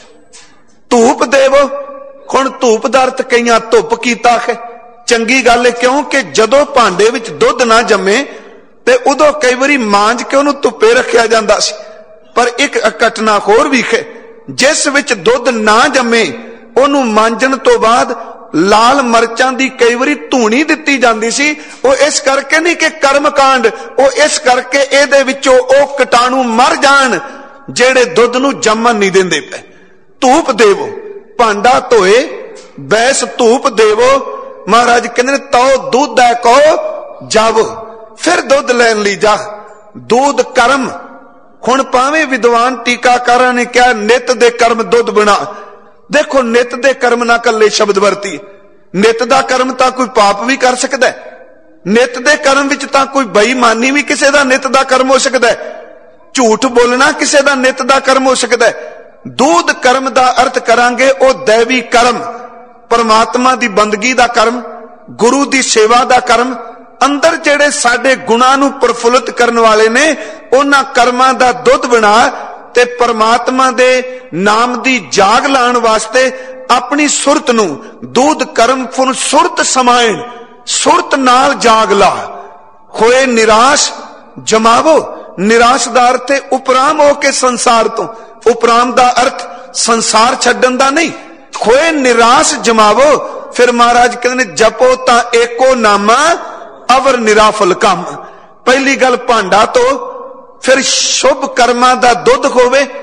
Speaker 1: ਧੂਪ ਦੇਵੋ। ਹੁਣ ਧੂਪ ਦਾ ਅਰਥ ਕਈਆਂ ਧੁੱਪ ਕੀਤਾ ਹੈ। ਚੰਗੀ ਗੱਲ ਹੈ, ਕਿਉਂਕਿ ਜਦੋਂ ਭਾਂਡੇ ਵਿੱਚ ਦੁੱਧ ਨਾ ਜੰਮੇ ਤੇ ਉਦੋਂ ਕਈ ਵਾਰੀ ਮਾਂਜ ਕੇ ਉਹਨੂੰ ਧੁੱਪੇ ਰੱਖਿਆ ਜਾਂਦਾ ਸੀ। ਪਰ ਇੱਕ ਘਟਨਾ ਹੋਰ ਵੀ ਹੈ, ਜਿਸ ਵਿੱਚ ਦੁੱਧ ਨਾ ਜੰਮੇ, ਉਹਨੂੰ ਮਾਂਜਣ ਤੋਂ ਬਾਅਦ ਲਾਲ ਮਰਚਾਂ ਦੀ ਕਈ ਵਾਰੀ ਧੂਣੀ ਦਿੱਤੀ ਜਾਂਦੀ ਸੀ। ਉਹ ਇਸ ਕਰਕੇ ਨਹੀਂ ਕਿ ਕਰਮ ਕਾਂਡ, ਉਹ ਇਸ ਕਰਕੇ ਇਹਦੇ ਵਿੱਚੋਂ ਉਹ ਕੀਟਾਣੂ ਮਰ ਜਾਣ ਜਿਹੜੇ ਦੁੱਧ ਨੂੰ ਜੰਮਣ ਨਹੀਂ ਦਿੰਦੇ ਪਏ। ਧੂਪ ਦੇਵੋ। ਭਾਂਡਾ ਧੋਏ ਬੈਸ ਧੂਪ ਦੇਵੋ। ਮਹਾਰਾਜ ਕਹਿੰਦੇ ਨੇ ਤਉ ਦੁੱਧ ਹੈ ਕਹੋ ਜਾਵੋ। ਫਿਰ ਦੁੱਧ ਲੈਣ ਲਈ ਜਾ। ਦੁੱਧ ਕਰਮ। ਹੁਣ ਭਾਵੇਂ ਵਿਦਵਾਨ ਟੀਕਾਕਾਰਾਂ ਨੇ ਕਿਹਾ ਨਿਤ ਦੇ ਕਰਮ ਦੁੱਧ ਬਣਾ। ਦੇਖੋ ਨਿਤ ਦੇ ਕਰਮ ਨਾ ਕੱਲੇ ਸ਼ਬਦ ਵਰਤੀ। ਨਿਤ ਦਾ ਕਰਮ ਤਾਂ ਕੋਈ ਪਾਪ ਵੀ ਕਰ ਸਕਦਾ ਹੈ। ਨਿਤ ਦੇ ਕਰਮ ਵਿੱਚ ਤਾਂ ਕੋਈ ਬੇਈਮਾਨੀ ਵੀ ਕਿਸੇ ਦਾ ਨਿਤ ਦਾ ਕਰਮ ਹੋ ਸਕਦਾ ਹੈ। ਝੂਠ ਬੋਲਣਾ ਕਿਸੇ ਦਾ ਨਿਤ ਦਾ ਕਰਮ ਹੋ ਸਕਦਾ ਹੈ। ਦੁੱਧ ਕਰਮ ਦਾ ਅਰਥ ਕਰਾਂਗੇ ਉਹ ਦੇਵੀ ਕਰਮ, परमात्मा दी बंदगी दा कर्म, गुरु दी सेवा दा कर्म, अंदर जेड़े साडे गुणां नूं प्रफुल्लित करन वाले ने उन्हां कर्मां दा दुध बना ते परमात्मा दे नाम दी जाग लाण वास्ते अपनी सुरत नूं दूध कर्म फुन सुरत समायण, सुरत नाल जाग ला। होए निराश जमावो। निराश दा अर्थ है उपराम होके संसार तो, उपराम दा अर्थ संसार छड्डण दा नहीं। होए निराश जमावो। फिर महाराज कहते ने जपो ता एको नामा अवर निराफल काम। पहली गल भांडा तो, फिर शुभ कर्मां दा दुध होवे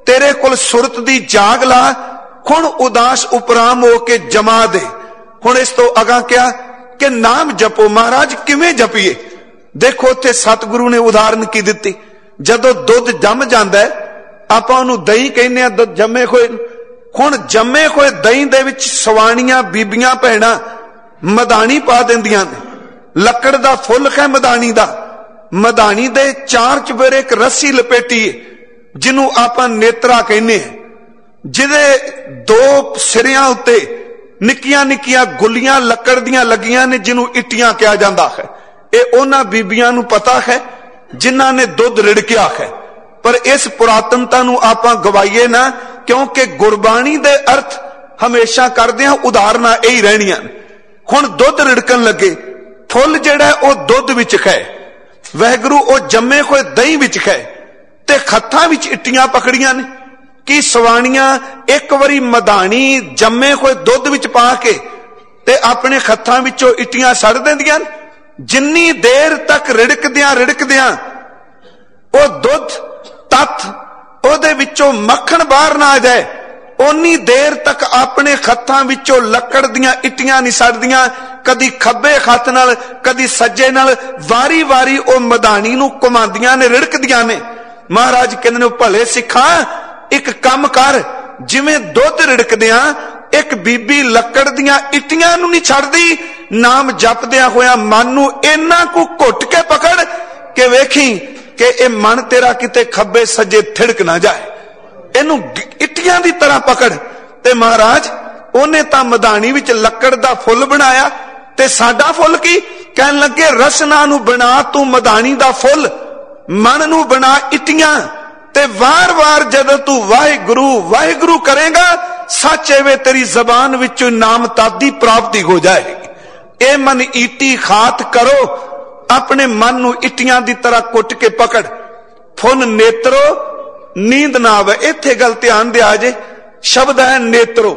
Speaker 1: तेरे कोल सुरत दी जाग ला, हुण उदास उपराम हो के जमा दे। हुण इस तो अगा क्या कि नाम जपो। महाराज किवें जपीए? देखो उत्थे सतगुरु ने उदाहरण की दिती, जदों दुध जम जांदा है आपां उहनूं दही कहने आ, दुध जमे होए। हुण जमे होए दही दे विच सवाणियां बीबियां भैणां मधानी पा दिंदियां ने। लकड़ दा फुल है मधानी दा, मधानी दे चार चबेरे एक रस्सी लपेटी है जिन्हों आपां नेत्रा कहने हैं, जिहदे दो सिरियां उत्ते निक्कियां निक्कियां गुलियां लकड़ दियां लगियां ने जिन्हों इट्टियां कहा जाता है। ये उन्हां बीबियां नूं पता है जिन्हां ने दुध रिड़किया है। पर इस पुरातनता नूं आपां गवाईए ना, क्योंकि गुरबाणी दे अर्थ हमेशा करदे हां उदाहरणां यही रहणियां। हुण दुध रिड़कण लगे, फुल जिहड़ा ओह दुध विच है, वाहिगुरू ओह जम्मे होए दही विच है, ते हत्थां विच इट्टियां पकड़ियां ने। कि सवाणियां एक वारी मधानी जम्मे होए दुध विच पा के ते अपने हत्थां विचों इट्टियां सड़ दिंदियां। जिन्नी देर तक रिड़कदियां रिड़कदियां ओह दुध तत्थ ओहदे विचों मक्खन बाहर ना आ जाए, उन्नी देर तक अपने हत्थां विचों लकड़ दियां इट्टियां नहीं सड़दियां। कदी खब्बे हत्थ नाल कदी सज्जे नाल वारी वारी ओह मधानी नूं घुमांदियां ने, रिड़कदियां ने। महाराज कहंदे ने भले सिखा एक कम कर, जिवें दुध रिड़कदियां एक बीबी लकड़ दियां इट्टियां नूं नहीं छड़दी, नाम जपदियां होया मन नूं इन्ना कु घुट के पकड़ के वेखी कि ए मन तेरा किते खब्बे सज्जे थिड़क ना जाए। इनू इट्टियां दी तरह पकड़। ते महाराज ओने तां मधानी विच लकड़ दा फुल बनाया, ते साडा फुल की कहन लगे रसना नू बना तू मधानी दा फुल, मन नू बना इट्टियां, ते वार वार जदों तू वाहिगुरु वाहिगुरु करेगा सच एवे तेरी जबान विचों नाम तादी प्राप्ति हो जाएगी। ए मन ईटी खात करो, अपने मन नू इट्टियां दी तरह कुट के पकड़। फुन नेत्रो नींद ना आवे। इत्थे गल ध्यान दिया जे, शब्द है नेत्रो।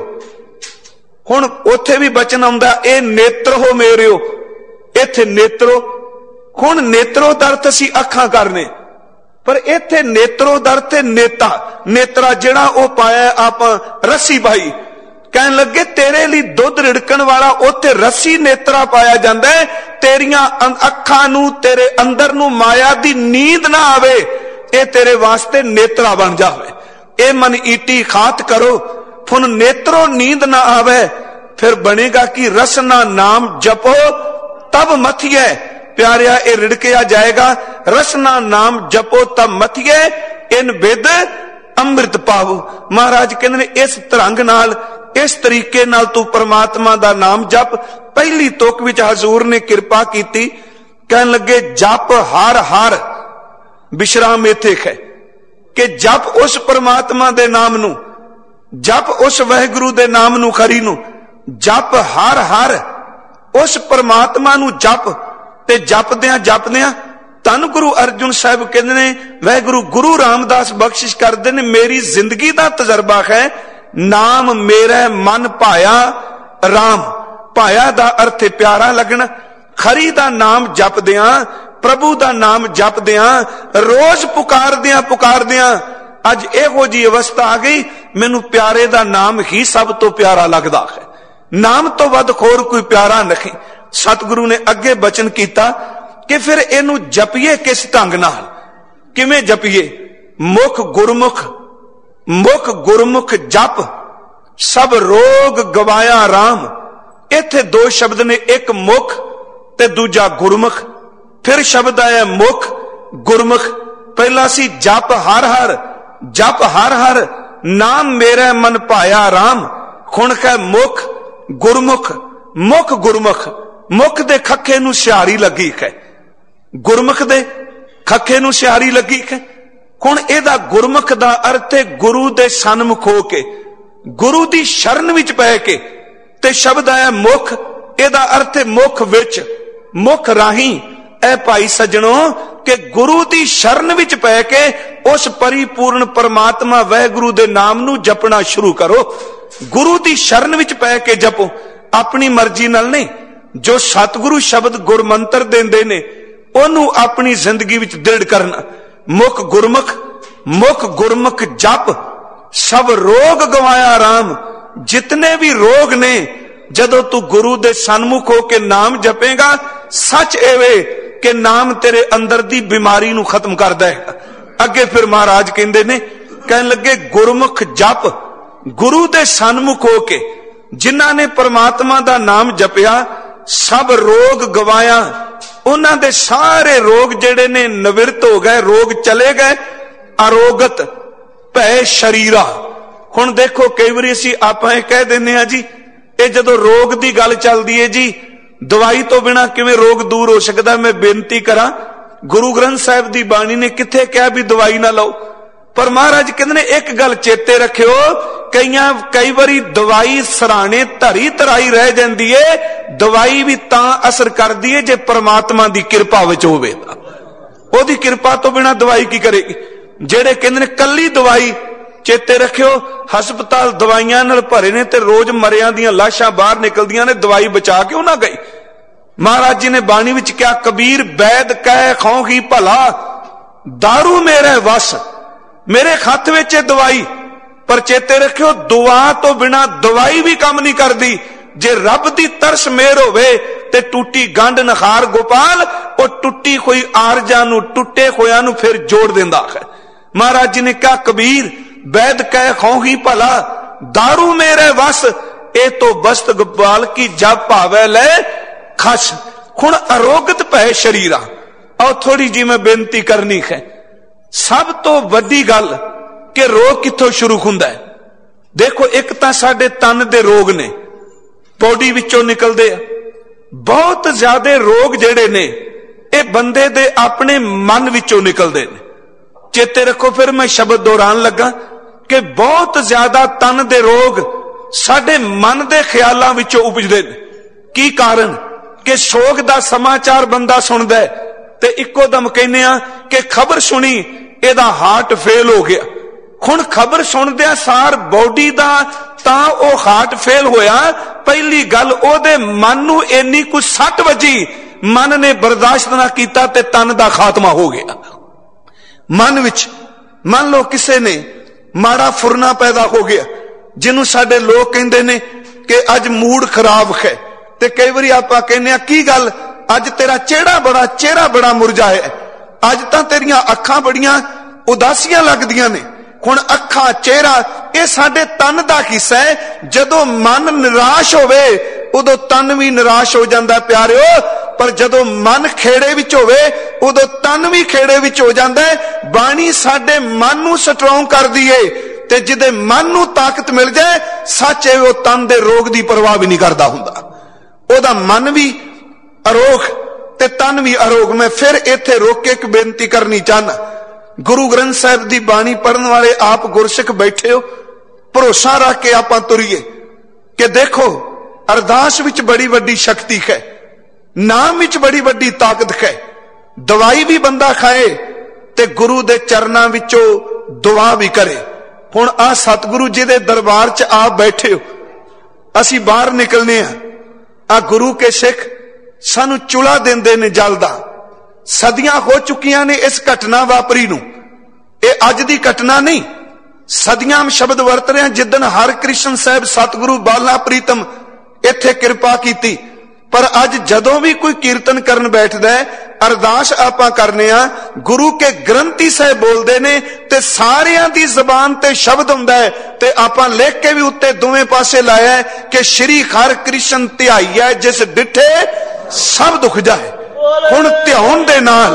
Speaker 1: हुण उत्थे भी बचन आउंदा ए नेत्र हो मेरेओ, इत्थे नेत्रो। हुण नेत्रो दा अर्थ असीं अखां करने, पर इत्थे नेत्रो दा अर्थ नेता नेत्रा जिहड़ा ओ पाया आप रस्सी पाई। कहन लगे तेरे लिए दुध रिड़कण वाला उत्थे रस्सी नेत्रा पाया जांदा है, तेरियां अखां नूं तेरे अंदर नूं माया दी नींद ना आवे, ए तेरे वास्ते नेत्रा बन जावे। ए मन ईटी खात करो, फुन नेत्रो नींद ना आवे, फिर बनेगा कि रसना नाम जपो तब मथिए। प्यारिया ए रिड़किया जाएगा, रसना नाम जपो तब मथिए, इन बिद अमृत पावो। महाराज कहते ने इस तरंग नाल इस तरीके नाल तू परमात्मा दा नाम जप। पहली तुक विच हजूर ने कृपा कीती, कहन लगे जप हर हर विश्राम इत्थे है कि जप उस परमात्मा दे नाम नू, जप उस वाहिगुरु दे नाम नू खरी नू, जप हर हर उस परमात्मा नू जप। ते जपदियां जपदियां धन गुरु अर्जुन साहब कहते ने, वाहिगुरु गुरु रामदास बख्शिश करते ने, मेरी जिंदगी का तजर्बा है नाम मेरा मन भाया राम। भाया दा अर्थ प्यारा लगना। खरी दा नाम जपदियां, प्रभु दा नाम जपदियां, रोज पुकारदियां पुकारदियां अज इहो जी अवस्था आ गई, मैनू प्यारे दा नाम ही सब तो प्यारा लगदा है। नाम तो वध होर कोई प्यारा नहीं। सतगुरु ने अगे बचन किया कि फिर इनू जपीए किस ढंग नाल, किवें जपीए? मुख गुरमुख, मुख गुरमुख जप सब रोग गवाया राम। इत्थे दो शब्द ने, एक मुख ते दूजा गुरमुख। फिर शब्द आया मुख गुरमुख। पहला सी जप हर हर, जप हर हर नाम मेरा मन पाया राम। हुण है मुख गुरमुख, मुख गुरमुख। मुख दे खखे नू सिहारी लगी है, गुरमुख दे खखे नू सिहारी लगी है। हुण इहदा गुरमुख दा अर्थ है गुरु दे सन्मुख हो के, गुरु दी शरण विच पै के। ते शब्द आया मुख, इहदा अर्थ है मुख विच, मुख राही। ऐ भाई सज्जणों कि गुरु दी शरण विच पै के उस परिपूर्ण परमात्मा वाहिगुरु दे नाम नू जपना शुरू करो। गुरु दी शरण विच पै के जपो, अपनी मर्जी नाल नहीं। जो सतगुरु शब्द गुरमंत्र देंदे ने ओनू अपनी जिंदगी विच दृढ़ करना। मुख गुरमुख, मुख गुरमुख जप सब रोग गवाया राम। जितने भी रोग ने, जदों तू गुरु दे सन्मुख होके नाम जपेगा, सच एवे कि नाम तेरे अंदर दी बीमारी नू खत्म कर देगा। अगे फिर महाराज कहंदे ने, कहन लगे गुरमुख जप, गुरु दे सन्मुख होके जिन्हां ने परमात्मा दा नाम जपिया, सब रोग गवाया। उन्हां दे सारे रोग जेड़े ने निवृत्त हो गए, रोग चले गए। अरोगत भय शरीरा। हुण देखो कई बार असीं आपां इह कह दिंदे आ जी, ये जदों रोग दी गल चलदी है जी, दवाई तो बिना किवें रोग दूर हो सकदा। मैं बेनती करां, गुरु ग्रंथ साहिब दी बाणी ने किथे कहा भी दवाई ना लो, पर महाराज कहंदे ने एक गल चेते रखियो, कईयां कई बारी दवाई सराणे धरी तराई रह जांदी है। दवाई भी तां असर करदी है जे परमात्मा दी किरपा विच होवे। ओदी किरपा तो बिना दवाई की करेगी। जेड़े कहंदे ने कल्ली दवाई, चेते रखियो हस्पताल दवाइयां नाल भरे ने ते रोज मरियां दियां लाशां बाहर निकलदियां ने, दवाई बचा के ना गई। महाराज जी ने बाणी विच क्या, कबीर बैद कह खौही भला, दारू मेरे वस, मेरे खत विच दवाई। पर चेते रखियो दुआ तो बिना दवाई भी काम नहीं करदी। जे रब दी तरस मेहर होवे ते टूटी गंढ नखार गोपाल, ओ टुट्टी कोई आरजा नू, टुटे होया नू फिर जोड़ दिंदा है। महाराज जी ने कहा कबीर बैद कह खौही भला, दारू मेरे वस, ए तो बस्त गोपाल की जब भावे ले खस। हुण अरोगत भय शरीरा। और थोड़ी जी मैं बेनती करनी है, सब तो वड्डी गल कि रोग कित्थों शुरू हुंदा है। देखो एक तां साडे तन दे रोग ने, बॉडी विचों निकलदे आ। बहुत ज्यादा रोग जेड़े ने ये बंदे दे अपने मन विचों निकलदे ने। चेते रखो फिर मैं शब्द दोहरान लगा कि बहुत ज्यादा तन दे रोग साडे मन दे ख्यालां विचों उपजदे ने। की कारण कि सोग दा समाचार बंदा सुनदा है ते इक्को दम कहने आ कि खबर सुनी एदा हार्ट फेल हो गया। हुण खबर सुनदिया सार बॉडी दा तां ओ हार्ट फेल होया। पहली गल ओदे मन नू इन्नी कुछ सट वजी, मन ने बर्दाश्त ना कीता ते तन दा खात्मा हो गया। मन विच मान लो किसे ने माड़ा फुरना पैदा हो गया, जिन्हों साडे लोग कहंदे ने कि अज मूड खराब है, ते कई बारी आपां कहने की गल अज तेरा चेहरा बड़ा चेहरा बड़ा मुरझाया, अज तां तेरियां अखां बड़ियां उदासियां लगदियां ने। हुण अखां चेहरा ये साडे तन दा हिस्सा है। जदों मन निराश होवे उदों तन भी निराश हो जांदा प्यारिओ, पर जदों मन खेड़े विच होवे उदों तन भी खेड़े विच हो जांदा है। बाणी साडे मन नू स्ट्रोंग करदी है ते जिदे मन नू ताकत मिल जाए, सच है वो तन दे रोग दी परवाह भी नहीं करदा हुंदा। ओदा मन भी अरोग ते तन भी अरोग। मैं फिर इत्थे रोक के एक बेनती करनी चाहना, गुरु ग्रंथ साहिब दी बाणी पढ़न वाले आप गुरसिख बैठे हो, भरोसा रख के आपां तुरीए कि देखो अरदास विच बड़ी वड्डी शक्ति है, नाम विच बड़ी वड्डी ताकत है। दवाई भी बंदा खाए ते गुरु दे चरनां विचों दुआ भी करे। हुण आ सतगुरु जी दे दरबार च आप बैठे हो, असी बाहर निकलने आ, आ गुरु के सिख सानू चुला देंदे ने जल दा। सदियां हो चुकियां ने इस घटना वापरी नू, ये अज दी घटना नहीं। सदियां शब्द वरत रहे हैं। जिदन हर कृष्ण साहब सतगुरु बाला प्रीतम इत्थे कृपा कीती, पर अज जदों भी कोई कीर्तन करन बैठदा है, अरदास आपां करने आ, गुरु के ग्रंथी साहब बोलदे ने ते सारियां दी जबान ते शब्द हुंदा है ते आपां लिख के भी उत्ते दोवें पासे लाया है कि श्री हर कृष्ण ध्याईया जिस डिठे सब दुख जाए। हुण ध्यान दे नाल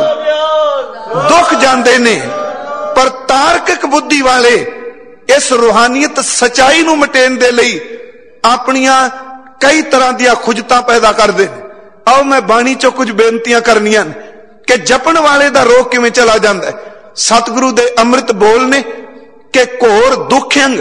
Speaker 1: दुख जांदे ने, पर तार्किक बुद्धि वाले इस रूहानियत सच्चाई नू मटेन दे लई अपनियां कई तरह दियां खुजतां पैदा करदे ने। आओ मैं बाणी चो कुछ बेनतियां करनियां कि जपण वाले दा रोग किवें चला जांदा है। सतगुरु दे अमृत बोल ने कि घोर दुखयंग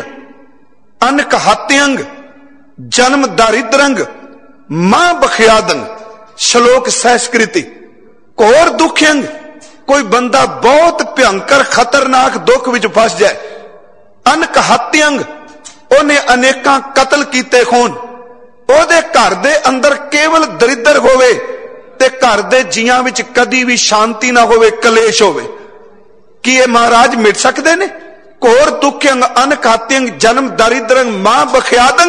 Speaker 1: अनक हत्यंग जन्म दारिद्रंग मां बखियादंग। श्लोक संस्कृति घोर दुखयंग, कोई बंदा बहुत भयंकर खतरनाक दुख विच फस जाए। अनक हत्यंग, ओने अनेकां कतल कीते खून, ओदे घर दे अंदर केवल दरिद्र होवे ते घर दे जियां विच कदी भी शांति ना होवे, कलेश होवे। कि ये महाराज मिट सकदे ने? घोर दुखियंग अनखात्यंग जन्म दारिद्रंग मां बखियादंग।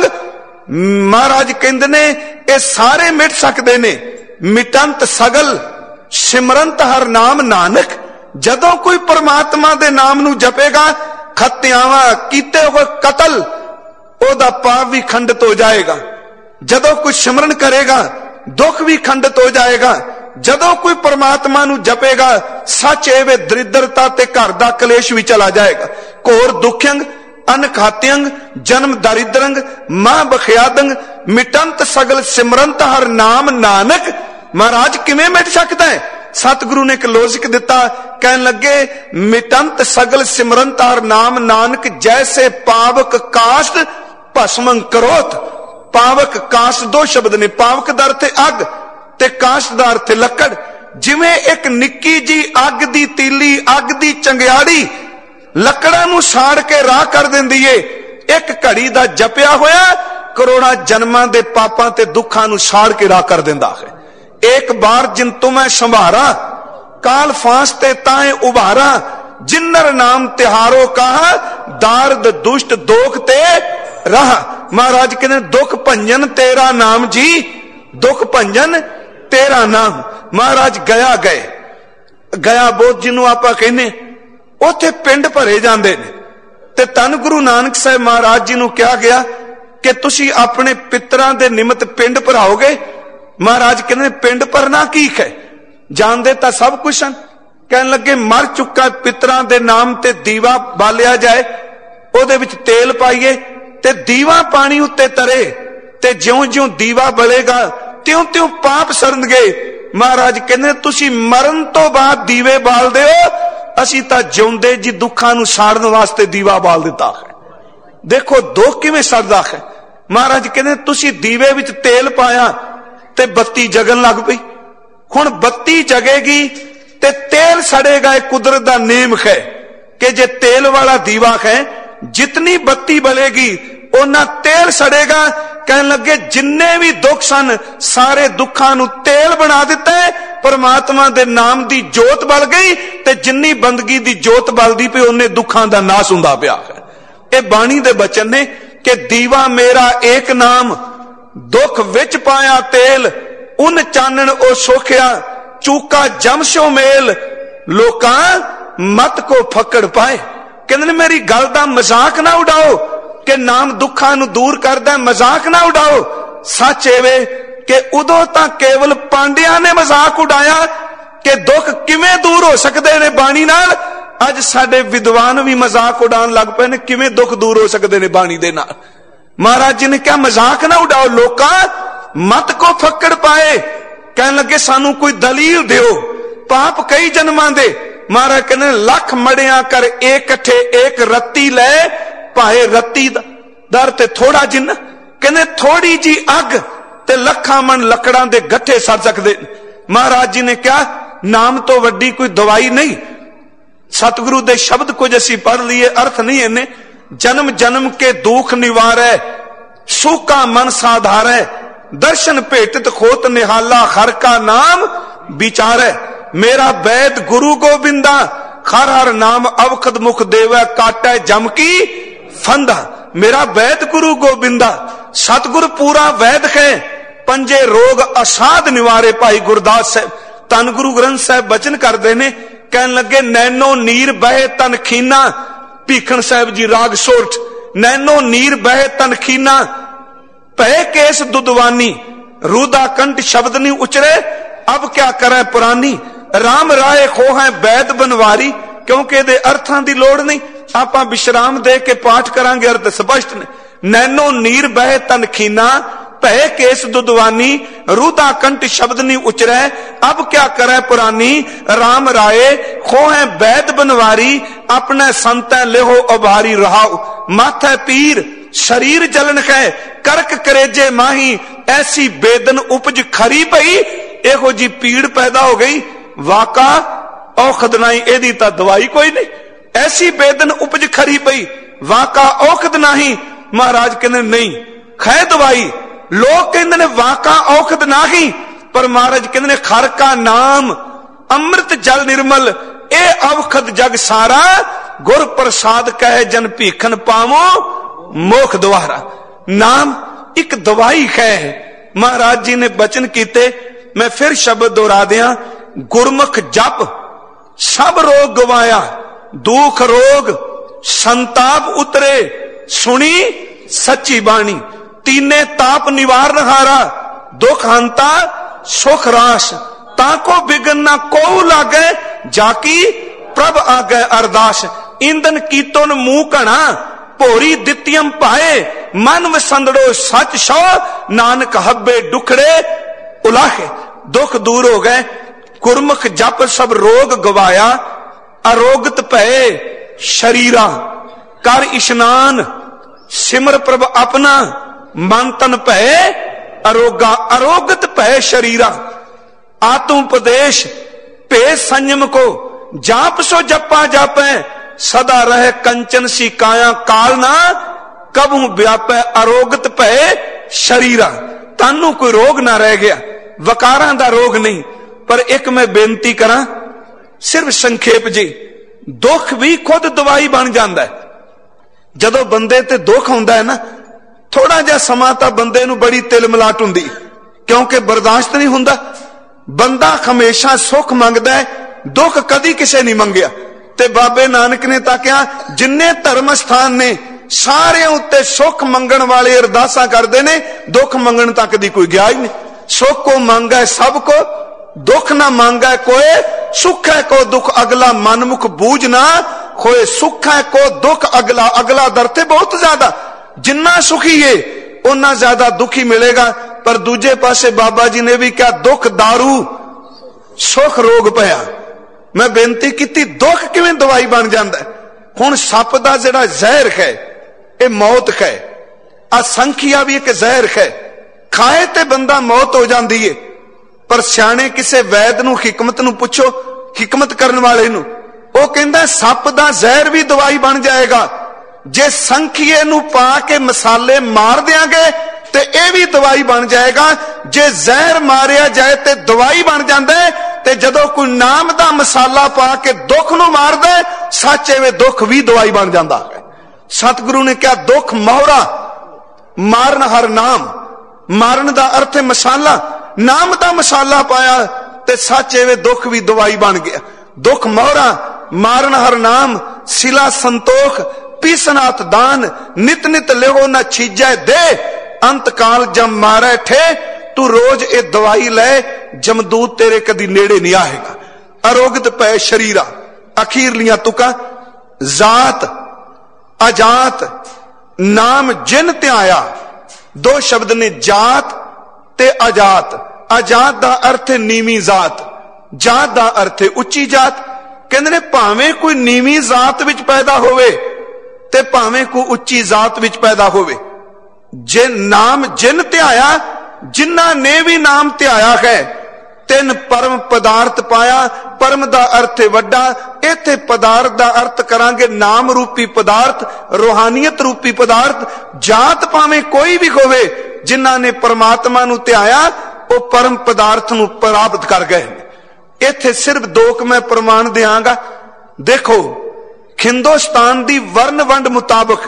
Speaker 1: महाराज कहते ने ये सारे मिट सकते ने। मिटंत सगल सिमरंत हर नाम नानक। जदों कोई परमात्मा दे नाम नू जपेगा, खत्यावा कीते हुए कतल ओदा पाप भी खंडित हो जाएगा। जदों कोई सिमरन करेगा दुख भी खंडित हो जाएगा। जदों कोई परमात्मा नू जपेगा सच एवे दरिद्रता ते घर दा कलेश भी चला जाएगा। घोर दुखियंग अनखात्यंग जन्म दारिद्रंग मां बखियादंग मिटंत सगल सिमरंत हर नाम नानक। महाराज किवें मिट सकता है? सतगुरु ने एक लॉजिक दिता, कहन लगे मिटंत सगल सिमरंत हर नाम नानक जैसे पावक काष्ट भस्मं करोत। पावक काष्ट दो शब्द ने, पावक दा अर्थ अग ते काष्ट दा अर्थ लकड़। जिवें एक निक्की जी अग दी तीली, अग दी चंगियाड़ी लकड़ां नूं साड़ के राह कर दिंदी है। एक घड़ी दा जपिया होया करोड़ां जन्मां दे पापां ते दुखां नूं साड़ के राह कर दिंदा है। एक बार जिन तुम्हें संभारा काल फांस ते ताए उभारा। जिन्नर नाम तिहारो कहा दार्द दुष्ट दोख ते रहा। महाराज कहने दुख भंजन तेरा नाम जी, दुख भंजन तेरा नाम। महाराज गया गए गया बोध जिन्हों आप कहने उथे पिंड भरे जाते ने। ते धन गुरु नानक साहब महाराज जी नूं कहा गया कि तुसी अपने पितरां दे निमित्त पिंड भराओगे। महाराज कहने पिंड भरना की है? जानते तो सब कुछ हैं। कहन लगे मर चुका पितरां दे नाम ते दीवा बालिया जाए, ओदे विच तेल पाइए ते दीवा पानी उत्ते तरे ते ज्यों ज्यों दीवा बलेगा त्यों त्यों पाप सरनगे। महाराज कहने तुसी मरण तो बाद दीवे बाल दे हो, असी तां जिउंदे जी दुखां नूं साड़न वास्ते दीवा बाल दिता है। देखो दुख किवें सड़दा है। महाराज कहने तुसी दीवे विच तेल पाया ते बत्ती जगन लग पई। हुण बत्ती जगेगी ते तेल सड़ेगा। एक कुदरत दा नेम है कि जे तेल वाला दीवा है जितनी बत्ती बलेगी ओना तेल सड़ेगा। कहन लगे जिन्ने भी दुख सन सारे दुखां नूं तेल बना दिता है। परमात्मा दे नाम दी जोत बल गई ते जिन्नी बंदगी दी जोत बलदी पई ओने दुखां दा नाश हुंदा पिया है। ये बाणी दे बचन ने कि दीवा मेरा एक नाम दुख विच पाया तेल उन चानन ओ सोखिया चूका जमशो मेल लोकां मत को फकड़ पाए। कहंदे मेरी गल दा मजाक ना उड़ाओ कि नाम दुखां नूं दूर करदा, मजाक ना उड़ाओ। सच एवे कि उदों तां केवल पांडियां ने मजाक उड़ाया कि दुख किवें दूर हो सकदे ने बाणी नाल। अज साडे विद्वान भी मजाक उड़ाउण लग पए ने किवें दुख दूर हो सकदे ने बाणी दे नाल। महाराज जी ने क्या मजाक ना उड़ाओ, लोकां मत को फकड़ पाए। कहन लगे सानू कोई दलील दियो। पाप कई जन्मां दे। महाराज कहने लख मड़िया कर एक कट्ठे एक रत्ती ले भाए रत्ती दर ते थोड़ा जिन। कहने थोड़ी जी अग ते लखा मन लकड़ां दे गट्ठे सड़ सकदे। महाराज जी ने क्या नाम तो वड्डी कोई दवाई नहीं। सतगुरु दे शब्द कुछ असी पढ़ लिए, अर्थ नहीं इन्ने। जन्म जन्म के दुख निवारै सूखा मन साधारै दर्शन भेटत खोत निहाला हर का नाम विचारै। मेरा वैद गुरु गोबिंदा हर हर नाम अवखद मुख देवै काटै जम की फंदा। मेरा वैद गुरु गोबिंदा सतगुरु पूरा वैद है पंजे रोग असाध निवारे। भाई गुरदास साहब धन गुरु ग्रंथ साहब बचन करते ने। कहन लगे नैनो नीर बहे तन खीना। भीखन साहब जी राग सोरठ नैनो नीर बहे तन खीना भय केस दुदवानी रूदा कंठ शब्द नहीं उचरे अब क्या करे पुरानी। राम राय खो है वैद बनवारी क्योंकि दे अर्थां दी लोड़ नहीं। आपां विश्राम दे के पाठ करांगे, अर्थ स्पष्ट ने। नैनो नीर बहे तन खीना भय केस दुदवानी रूदा कंठ शब्द नहीं उचरै अब क्या करे पुरानी। राम राय खो है वैद बनवारी अपने संत लेहो उभारी रहाओ। माथे पीर शरीर जलन है करक करेजे माही ऐसी बेदन उपज खरी पई। एहो जी पीड़ पैदा हो गई वाका औखद नहीं, एदी ता दवाई कोई नहीं। ऐसी बेदन उपज खरी पई वाका औखद नहीं। महाराज कहने नहीं खै दवाई। लोग कहते ने वाका औखद नहीं, पर महाराज कहते ने खर का नाम अमृत जल निर्मल ए औखद जग सारा गुर प्रसाद कहे जन भीखन पावो मोख द्वारा। नाम एक दवाई है। महाराज जी ने बचन कीते, मैं फिर शब्द दोहरा दिया, गुरमुख जप सब रोग गवाया, दुख रोग संताप उतरे, सुनी सच्ची बाणी, तीने ताप निवारण हारा, दुख हंता सुख रास, ताको बिगन ना को लागे, जाकी प्रभ आगे अरदास। इंदन कीतोन मुंह घना, भोरी दित्यम पाए, मन वसंदड़ो सच सौ, नानक हब्बे दुखड़े उलाहे। दुख दूर हो गए, गुरमुख जप सब रोग गवाया, अरोगत भय शरीरा, कर इशनान सिमर प्रभ अपना, मन तन भय अरोगा, अरोगत भय शरीरा। आत्मोपदेश भेद संयम को, जाप सो जपा जापे, सदा रहे कंचन सी काया, काल ना कबू व्यापै, अरोगत भय शरीरा। तानू कोई रोग ना रह गया, वकारां दा रोग नहीं। पर एक मैं बेनती करा, सिर्फ संखेप जी, दुख भी खुद दवाई बन जाता है। जदों बंदे ते दुख आउंदा है ना, थोड़ा जिहा समा तां बंदे नूं बड़ी तिल मिलाट हुंदी, क्योंकि बर्दाश्त नहीं हुंदा। बंदा हमेशा सुख मंगदा है, दुख कदी किसे नहीं मंगिया। ते बाबे नानक ने तां कहा, जिन्ने धर्म स्थान ने सारे उत्ते सुख मंगण वाले अरदासां करदे ने, दुख मंगण तक दी कोई गया ही नहीं। सुख को मांगा है सबको, दुख ना मांगा है कोई, सुख है को दुख अगला, मनमुख बूझ ना खोए, सुख है को दुख अगला, अगला दरते बहुत ज्यादा। जिन्ना सुखी है उन्ना ज्यादा दुखी मिलेगा। पर दूजे पासे बाबा जी ने भी क्या, दुख दारू सुख रोग पया। मैं बेनती की, दुख किवें दवाई बन जाता है। हुण सप दा जिहड़ा जहर है, ये मौत है। असंख्या भी एक जहर है, खाए ते बंदा मौत हो जाती है। पर सियाणे किसे वैद नूं हिकमत नूं पुछो, हिकमत करन वाले नूं, वो कहंदा सप दा जहर भी दवाई बन जाएगा। जे संखिए नूं पा के मसाले मार देंगे ते यह भी दवाई बन जाएगा। जे जहर मारिया जाए ते दवाई बन जाता है, ते जदों कोई नाम दा मसाला पा के दुख नूं मार दे, सच एवें दुख भी दवाई बन जाता है। सतगुरु ने क्या, दुख मोहरा, मारन हर नाम, मारन दा अर्थ है मसाला, नाम दा मसाला पाया ते सच एवें दुख भी दवाई बन गया। दुख मोहरा, मारन हर नाम, सिला संतोख, पीसनाथ दान, नित नित लेहो न छीजै दे, अंत काल जब मारे ठे, तू रोज ए दवाई ले, जमदूत तेरे कदी नेड़े नहीं आएगा। अरोगत पै शरीरा। अखीरलियां तुका, जात अजात नाम जिन त्याया। दो शब्द ने, जात ते अजात। अजात दा अर्थ है नीवी जात, जात दा अर्थ है उच्ची जात। कहंदे ने भावें कोई नीवी जात विच पैदा होवे ते भावें कोई उच्ची जात विच पैदा होवे, जे नाम जिन त्याया, जिन्ना ने भी नाम त्याया है, तिन परम पदार्थ पाया। परम दा अर्थ है वड्डा, इत्थे पदार्थ दा अर्थ करांगे नाम रूपी पदार्थ, रूहानियत रूपी पदार्थ। जात भावें कोई भी होवे, जिन्ना ने परमात्मा नूं त्याया, वो परम पदार्थ नूं प्राप्त कर गए। इत्थे सिर्फ दो क मैं प्रमाण देंगा। देखो, हिंदुस्तान दी वर्ण वंड मुताबिक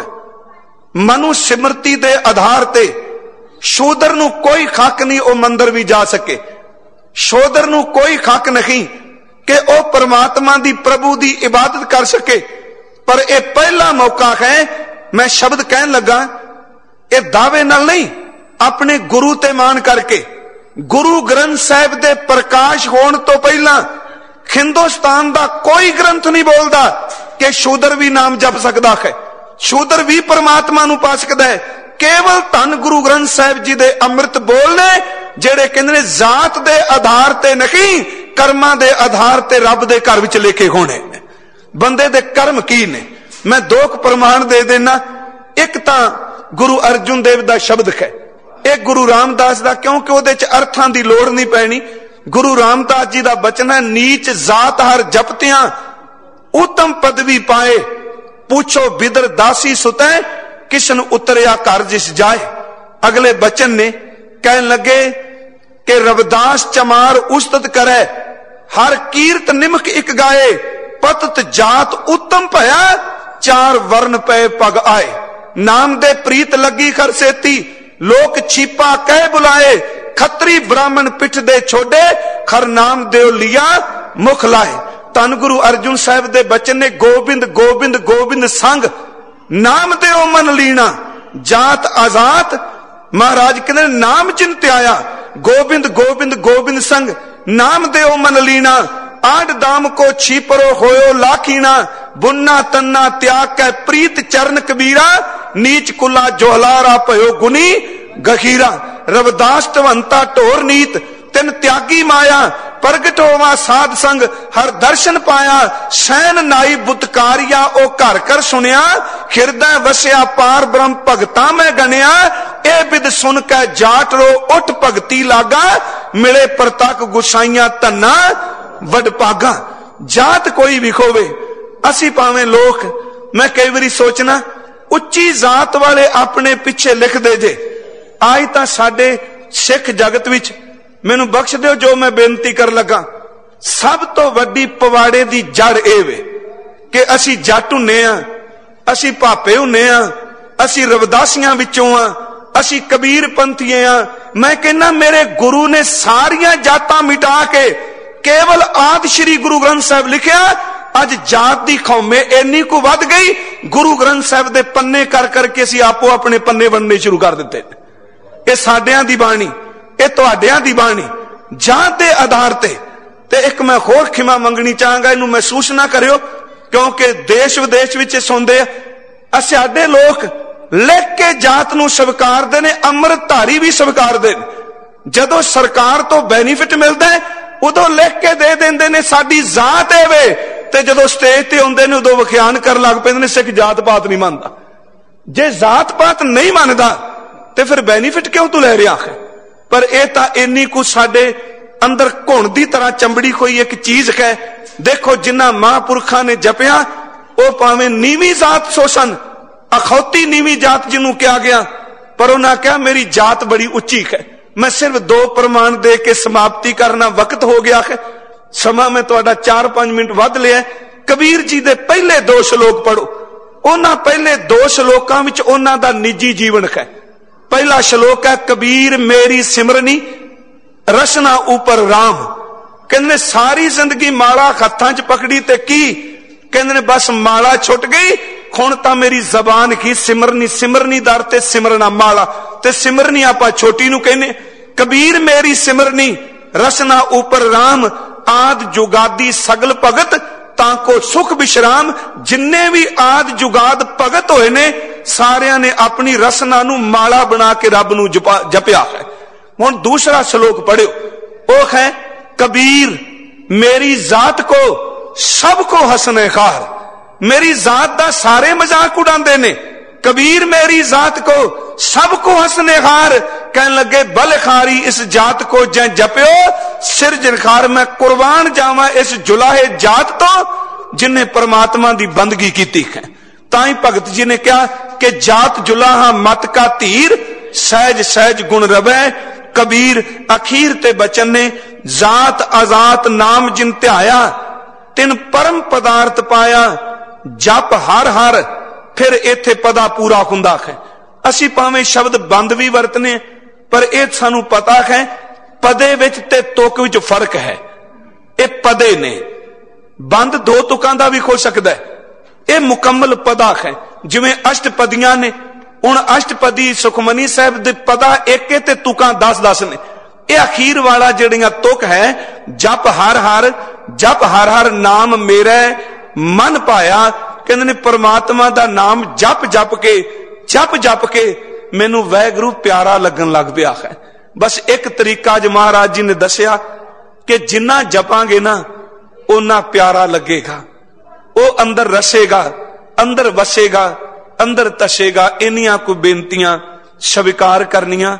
Speaker 1: मनु सिमरती दे आधार ते शूदर नूं कोई हक नहीं ओ मंदिर भी जा सके। शूदर नूं कोई हक नहीं कि ओ परमात्मा दी प्रभु दी इबादत कर सके। पर यह पहला मौका है, मैं शब्द कहन लगा, ये दावे नाल नहीं, अपने गुरु ते मान करके। गुरु ग्रंथ साहिब दे प्रकाश होण तो पहला हिंदुस्तान दा कोई ग्रंथ नहीं बोलता कि शूदर भी नाम जप सकता है, शूदर भी परमात्मा नूं पा सकदा है। केवल धन गुरु ग्रंथ साहिब जी दे अमृत बोलने, जेड़े कहंदे ने जात दे आधार ते नहीं, कर्मां दे आधार ते रब दे घर विच लेके होने। बंदे दे कर्म की ने, मैं दो प्रमाण दे देना। एक तां गुरु अर्जुन देव दा शब्द है, एक गुरु रामदास दा, क्योंकि उहदे च अर्थां दी लोड़ नहीं पैनी। गुरु रामदास जी दा बचन है, नीच जात हर जपतियां उत्तम पदवी पाए, पूछो बिदर दासी सुतै, किशन उतरिया घर जिस जाए। अगले बचन ने कहन लगे कि रविदास चमार उस्तत करे, हर कीर्त निमक एक गाए, पतत जात उत्तम भया, चार वर्ण पे पग आए। नाम दे प्रीत लगी खर सेती, लोक छीपा कह बुलाए। खत्री ब्राह्मण पिठ दे छोड़े, खर नाम देव लिया मुख लाए। धन गुरु अर्जुन साहब दे बचन ने, गोबिंद गोबिंद गोबिंद संग नाम देव मन लीना। जात आजात महाराज कहते नाम चिंत आया, गोबिंद गोबिंद गोबिंद संग नाम देव मन लीना। आठ दाम को छीपरो होयो लाखीना, बुन्ना तन्ना त्याग कै प्रीत चरण कबीरा। नीच कुला जोहलारा भयो गुनी गखीरा। रविदास टवंता ढोर नीत, तिन त्यागी माया। प्रगट होवा साध संग, हर दर्शन पाया। सैन नाई बुतकारिया, ओ घर कर सुनिया। हिरदै वसिया पार ब्रह्म भगता मैं गनिया। ए बिद सुन कै जाट रो उठ भगती लागा। मिले परतक गुसाइया धन्ना वडभागा। जात कोई भी होवे, असी भावें लोक, मैं कई बारी सोचना उच्ची जात वाले अपने पिछे लिख दे जे। आज तां साडे सिख जगत विच, मैनू बख्श दिओ जो मैं बेनती कर लगा, सब तो वड्डी पवाड़े दी जड़ ए वे कि असी जट हुन्ने आ, असी भापे हुन्ने आ, असी रविदासियां विचों आ, असी कबीर पंथीए आ। मैं कहना मेरे गुरु ने सारियां जातां मिटा के केवल आदि श्री गुरु ग्रंथ साहिब लिखिया। अज जात दी खौमे इन्नी को वध गई, गुरु ग्रंथ साहिब दे पन्ने कर करके असी आपो अपने पन्ने बनने शुरू कर दिते। ये साडियां दी बाणी, ये तुहाडियां दी बाणी, जात दे आधार ते। ते एक मैं होर खिमा मंगनी चाहांगा, इनू महसूस ना करियो क्योंकि देश विदेश विच सुनदे आ। साडे लोक लिख के जात नू स्वीकारदे ने, अमृतधारी भी स्वीकारदे ने। जदों सरकार तो बेनीफिट मिलदा है उदों लिख के दे देंदे ने साडी जात है वे, ते जदों स्टेज ते आउंदे ने उदों विख्यान कर लग पैंदे ने सिख जात पात नहीं मानदा। जे जात पात नहीं मानदा ते फिर बेनीफिट क्यों तू लै रिहा है? पर यह तां इन्नी कुछ साडे अंदर घुण दी तरह चंबड़ी कोई एक चीज है। देखो जिन्ना महापुरखा ने जपिया, वह भावें नीवी जात सोसन, अखौती नीवी जात जिन्हों कहा गया, पर उन्हें कहा मेरी जात बड़ी उच्ची है। मैं सिर्फ दो प्रमाण दे के समाप्ति करना, वक्त हो गया है, समा मैं तुहाडा चार पांच मिनट वध लिया। कबीर जी दे पहले दो श्लोक पढ़ो। उन्हां पहले दो श्लोकां विच उन्हां दा निजी जीवन है। पहला श्लोक है, कबीर मेरी सिमरनी रसना ऊपर राम। कहंदे सारी जिंदगी माला हत्थां च पकड़ी ते की, कहंदे बस माला छुट गई, हुण तां मेरी जबान की सिमरनी। सिमरनी दर ते सिमरना माला, ते सिमरनी आपां छोटी नूं कहने। कबीर मेरी सिमरनी रसना ऊपर राम, आद जुगादी सगल भगत ताको सुख विश्राम। जिन्ने भी आद जुगाद भगत होए ने सारियां ने अपनी रसना नू माला बना के रब नू जपिया है। हुण दूसरा श्लोक पढ़ियो, वो है कबीर मेरी जात को सबको हसने खार। मेरी जात दा सारे मजाक उड़ांदे ने। कबीर मेरी जात को सबको हसने खार, कहने लगे बलखारी इस जात को जै जपियो सिरजनखार। मैं कुर्बान जावा इस जुलाहे जात तो जिन्हें परमात्मा की बंदगी की है। ताई भगत जी ने कहा कि जात जुलाहा मत का धीर, सहज सहज गुण रवै। कबीर अखीर ते बचन ने, जात आजात नाम जिन ध्याया, तिन परम पदार्थ पाया। जप हर हर, फिर इत्थे पदा पूरा हुंदा है। असी भावें शब्द बंद भी वरतने, पर यह सानू पता है पदे विच ते तुक विच फर्क है। ये पदे ने, बंद दो तुकां दा भी हो सकता है। यह मुकम्मल पदा है, जिवें अष्टपदियां ने। हुण अष्टपदी सुखमनी साहिब दे पदा एक ते तुकां दस दस ने। यह अखीर वाला जिहड़ियां तुक है, जप हर हर, जप हर हर नाम मेरा मन पाया। कहंदे ने परमात्मा दा नाम जप जप के जप जप के मैनू वैगुरू प्यारा लगन लग पिया है। बस एक तरीका अज महाराज जी ने दसिया कि जिन्ना जपांगे ना उन्ना प्यारा लगेगा, वो अंदर रसेगा, अंदर वसेगा, अंदर तसेगा। इन्नियां कोई बेनतियां स्वीकार करनियां।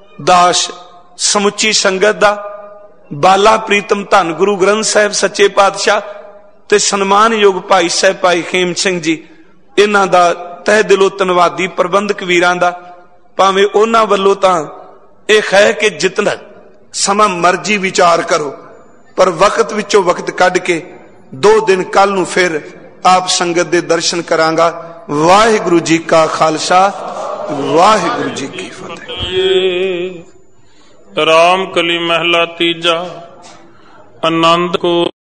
Speaker 1: दास समुची संगत दा, बाला प्रीतम धन गुरु ग्रंथ साहिब सच्चे पातशाह ते सन्मानयोग भाई साहब भाई खेम सिंह जी, इन्हां दा तह दिलों धन्नवादी प्रबंधक वीरां दा। भावें उन्हां वल्लों तां इह है कि जितना समा मर्जी विचार करो, पर वक्त विचों वक्त कढ के दो दिन कल नूं फिर आप संगत दे दर्शन करांगा। वाहिगुरु जी का खालसा, वाहिगुरु जी की फतेह।
Speaker 2: राम कली महला तीजा। आनंद को